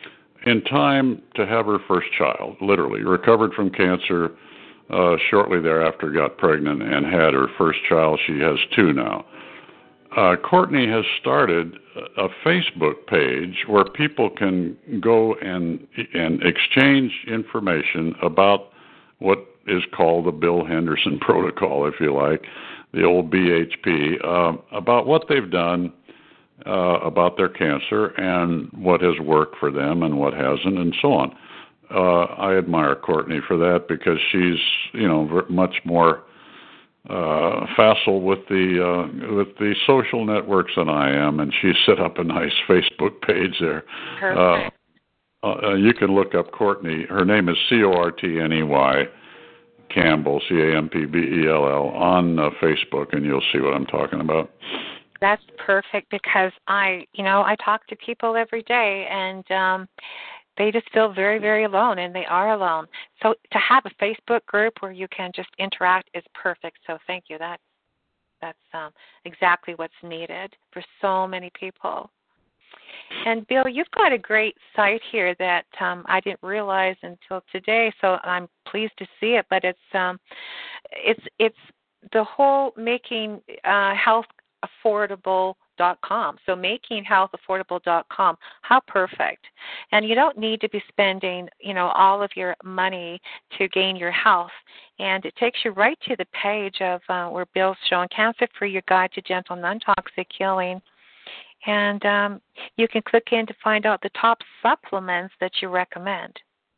in time to have her first child, literally. Recovered from cancer uh, shortly thereafter, got pregnant, and had her first child. She has two now. Uh, Courtney has started a Facebook page where people can go and and exchange information about what is called the Bill Henderson Protocol, if you like, the old B H P, uh, about what they've done uh, about their cancer and what has worked for them and what hasn't, and so on. Uh, I admire Courtney for that because she's, you know, much more uh, facile with the uh, with the social networks than I am, and she set up a nice Facebook page there. Perfect. Uh, uh, you can look up Courtney. Her name is C O R T N E Y Campbell, C A M P B E L L, on uh, Facebook, and you'll see what I'm talking about. That's perfect because I, you know, I talk to people every day, and um, they just feel very, very alone, and they are alone. So to have a Facebook group where you can just interact is perfect. So thank you. That that's um, exactly what's needed for so many people. And Bill, you've got a great site here that um, I didn't realize until today. So I'm pleased to see it. But it's um, it's it's the whole making uh, health affordable dot com. So making health affordable dot com. How perfect. And you don't need to be spending, you know, all of your money to gain your health. And it takes you right to the page of uh, where Bill's showing Cancer Free, Your Guide to Gentle Non-Toxic Healing. And um, you can click in to find out the top supplements that you recommend.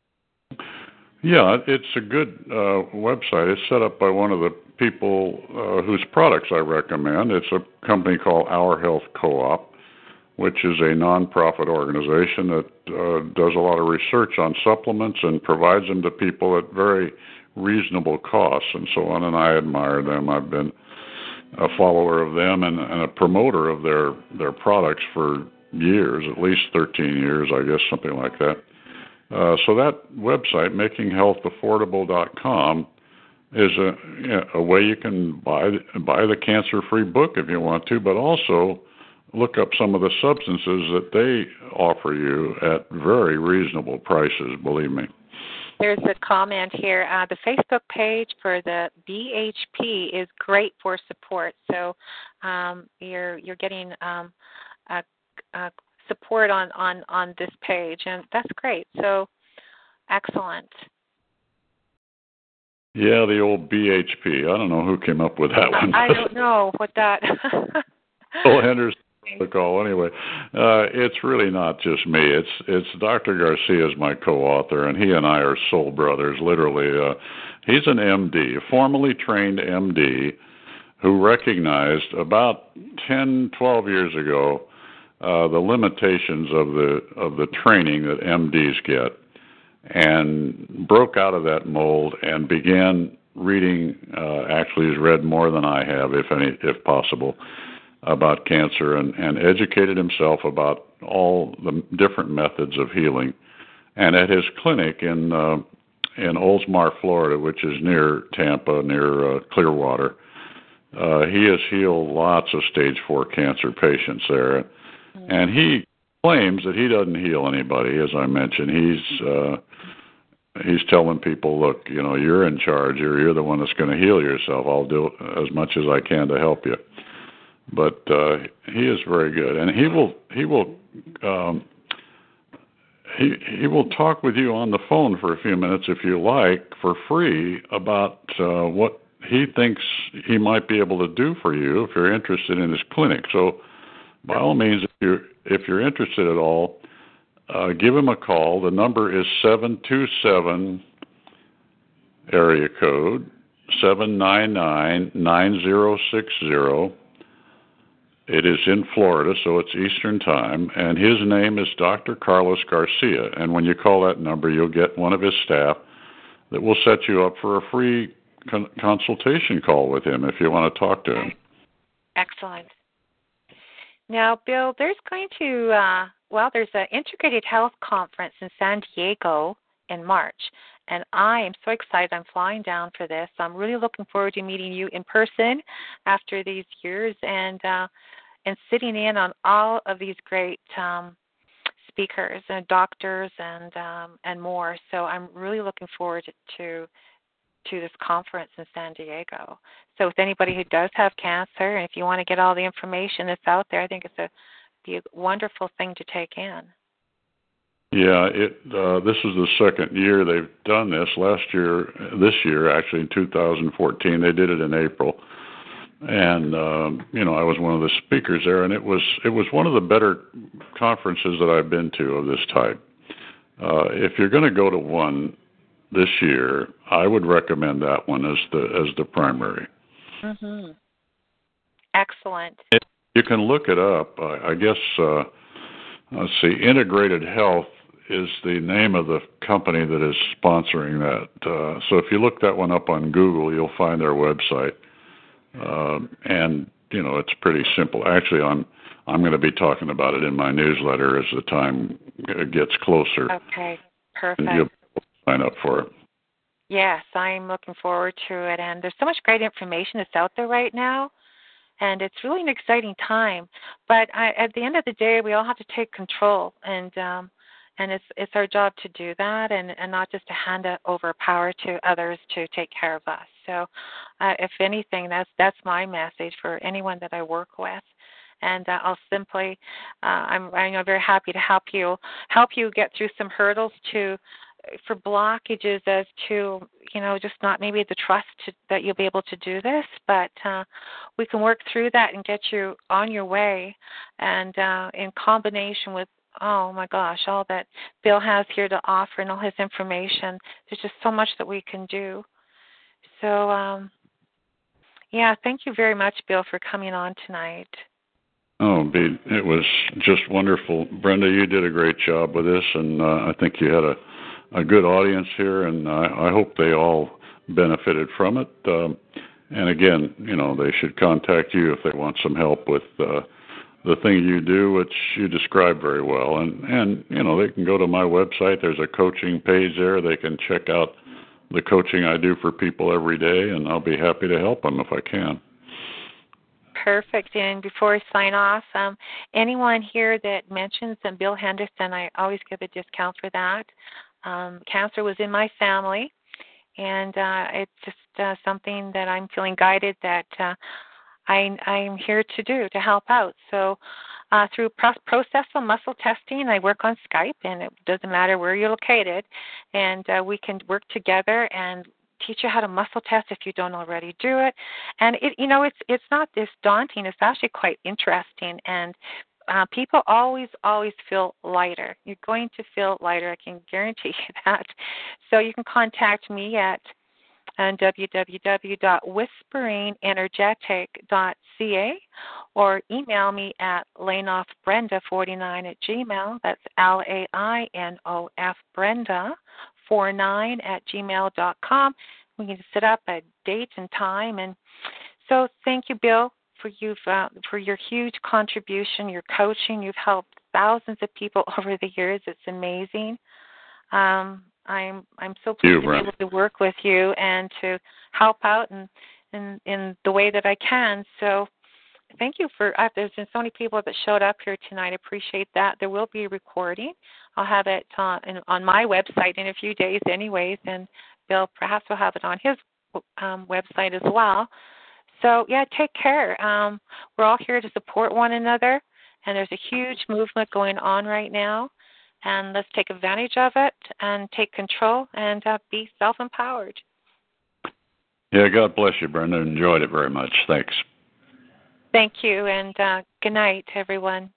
Yeah, it's a good uh, website. It's set up by one of the people uh, whose products I recommend. It's a company called Our Health Co-op, which is a nonprofit organization that uh, does a lot of research on supplements and provides them to people at very reasonable costs and so on, and I admire them. I've been a follower of them and, and a promoter of their, their products for years, at least thirteen years, I guess, something like that. Uh, so that website, making health affordable dot com, is a, you know, a way you can buy buy the cancer-free book if you want to, but also look up some of the substances that they offer you at very reasonable prices, believe me. There's a comment here. Uh, the Facebook page for the B H P is great for support. So um, you're you're getting um, a, a support on, on, on this page, and that's great. So excellent. Yeah, the old B H P. I don't know who came up with that one. I don't know what that. Bill Henderson protocol. Anyway, uh, it's really not just me. It's it's Doctor Garcia is my co-author, and he and I are soul brothers. Literally, uh, he's an M D, a formally trained M D, who recognized about ten, twelve years ago uh, the limitations of the of the training that M Ds get, and broke out of that mold and began reading. Uh, actually, has read more than I have, if any, if possible, about cancer, and, and educated himself about all the different methods of healing. And at his clinic in uh, in Oldsmar, Florida, which is near Tampa, near uh, Clearwater, uh, he has healed lots of stage four cancer patients there. Mm-hmm. And he claims that he doesn't heal anybody, as I mentioned. He's uh, he's telling people, look, you know, you're in charge. You're, you're the one that's going to heal yourself. I'll do as much as I can to help you. But uh, he is very good, and he will he will um, he he will talk with you on the phone for a few minutes if you like, for free, about uh, what he thinks he might be able to do for you if you're interested in his clinic. So, by all means, if you're if you're interested at all, uh, give him a call. The number is seven two seven area code seven nine nine nine zero six zero. It is in Florida, so it's Eastern Time, and his name is Doctor Carlos Garcia. And when you call that number, you'll get one of his staff that will set you up for a free con- consultation call with him if you want to talk to him. Excellent. Now, Bill, there's going to, uh, well, there's an Integrated Health Conference in San Diego in March, and I am so excited. I'm flying down for this. I'm really looking forward to meeting you in person after these years and uh, and sitting in on all of these great um, speakers and doctors and um, and more. So I'm really looking forward to to this conference in San Diego. So with anybody who does have cancer, and if you want to get all the information that's out there, I think it's a be a wonderful thing to take in. Yeah, it. Uh, this is the second year they've done this. Last year, this year actually in two thousand fourteen, they did it in April, and um, you know I was one of the speakers there, and it was it was one of the better conferences that I've been to of this type. Uh, if you're going to go to one this year, I would recommend that one as the as the primary. Mm-hmm. Excellent. It, you can look it up. I, I guess. Uh, let's see. Integrated Health is the name of the company that is sponsoring that. Uh, so if you look that one up on Google, you'll find their website. Um, and you know it's pretty simple. Actually, I'm I'm going to be talking about it in my newsletter as the time gets closer. Okay. Perfect. And you'll sign up for it. Yes, I'm looking forward to it. And there's so much great information that's out there right now, and it's really an exciting time. But I, at the end of the day, we all have to take control, and um, and it's it's our job to do that, and, and not just to hand it over power to others to take care of us. So, uh, if anything, that's that's my message for anyone that I work with. And uh, I'll simply, uh, I'm I'm very happy to help you help you get through some hurdles to. For blockages as to, you know, just not maybe the trust to, that you'll be able to do this, but uh, we can work through that and get you on your way. And uh, in combination with, oh my gosh, all that Bill has here to offer and all his information, there's just so much that we can do. So, um, yeah, thank you very much, Bill, for coming on tonight. Oh, it was just wonderful. Brenda, you did a great job with this, and uh, I think you had a a good audience here, and I, I hope they all benefited from it. Um, and again, you know, they should contact you if they want some help with uh, the thing you do, which you describe very well. And, and, you know, they can go to my website. There's a coaching page there. They can check out the coaching I do for people every day, and I'll be happy to help them if I can. Perfect. And before I sign off, um, anyone here that mentions um, Bill Henderson, I always give a discount for that. Um, cancer was in my family, and uh, it's just uh, something that I'm feeling guided that uh, I, I'm here to do, to help out. So uh, through processal muscle testing, I work on Skype, and it doesn't matter where you're located, and uh, we can work together and teach you how to muscle test if you don't already do it. And, it, you know, it's it's not this daunting. It's actually quite interesting, and Uh, people always, always feel lighter. You're going to feel lighter. I can guarantee you that. So you can contact me at uh, w w w dot whispering energetic dot c a or email me at lainoffbrenda forty-nine at gmail. That's L A I N O F Brenda forty-nine at gmail dot com. We can set up a date and time. And so thank you, Bill, for you uh, for your huge contribution, your coaching. You've helped thousands of people over the years. It's amazing. Um, I'm I'm so pleased you, to be able to work with you and to help out in in, in the way that I can. So thank you for. Uh, there's been so many people that showed up here tonight. I appreciate that. There will be a recording. I'll have it uh, in, on my website in a few days, anyways, and Bill perhaps will have it on his um, website as well. So, yeah, take care. Um, we're all here to support one another, and there's a huge movement going on right now, and let's take advantage of it and take control and uh, be self-empowered. Yeah, God bless you, Brenda. Enjoyed it very much. Thanks. Thank you, and uh, good night, everyone.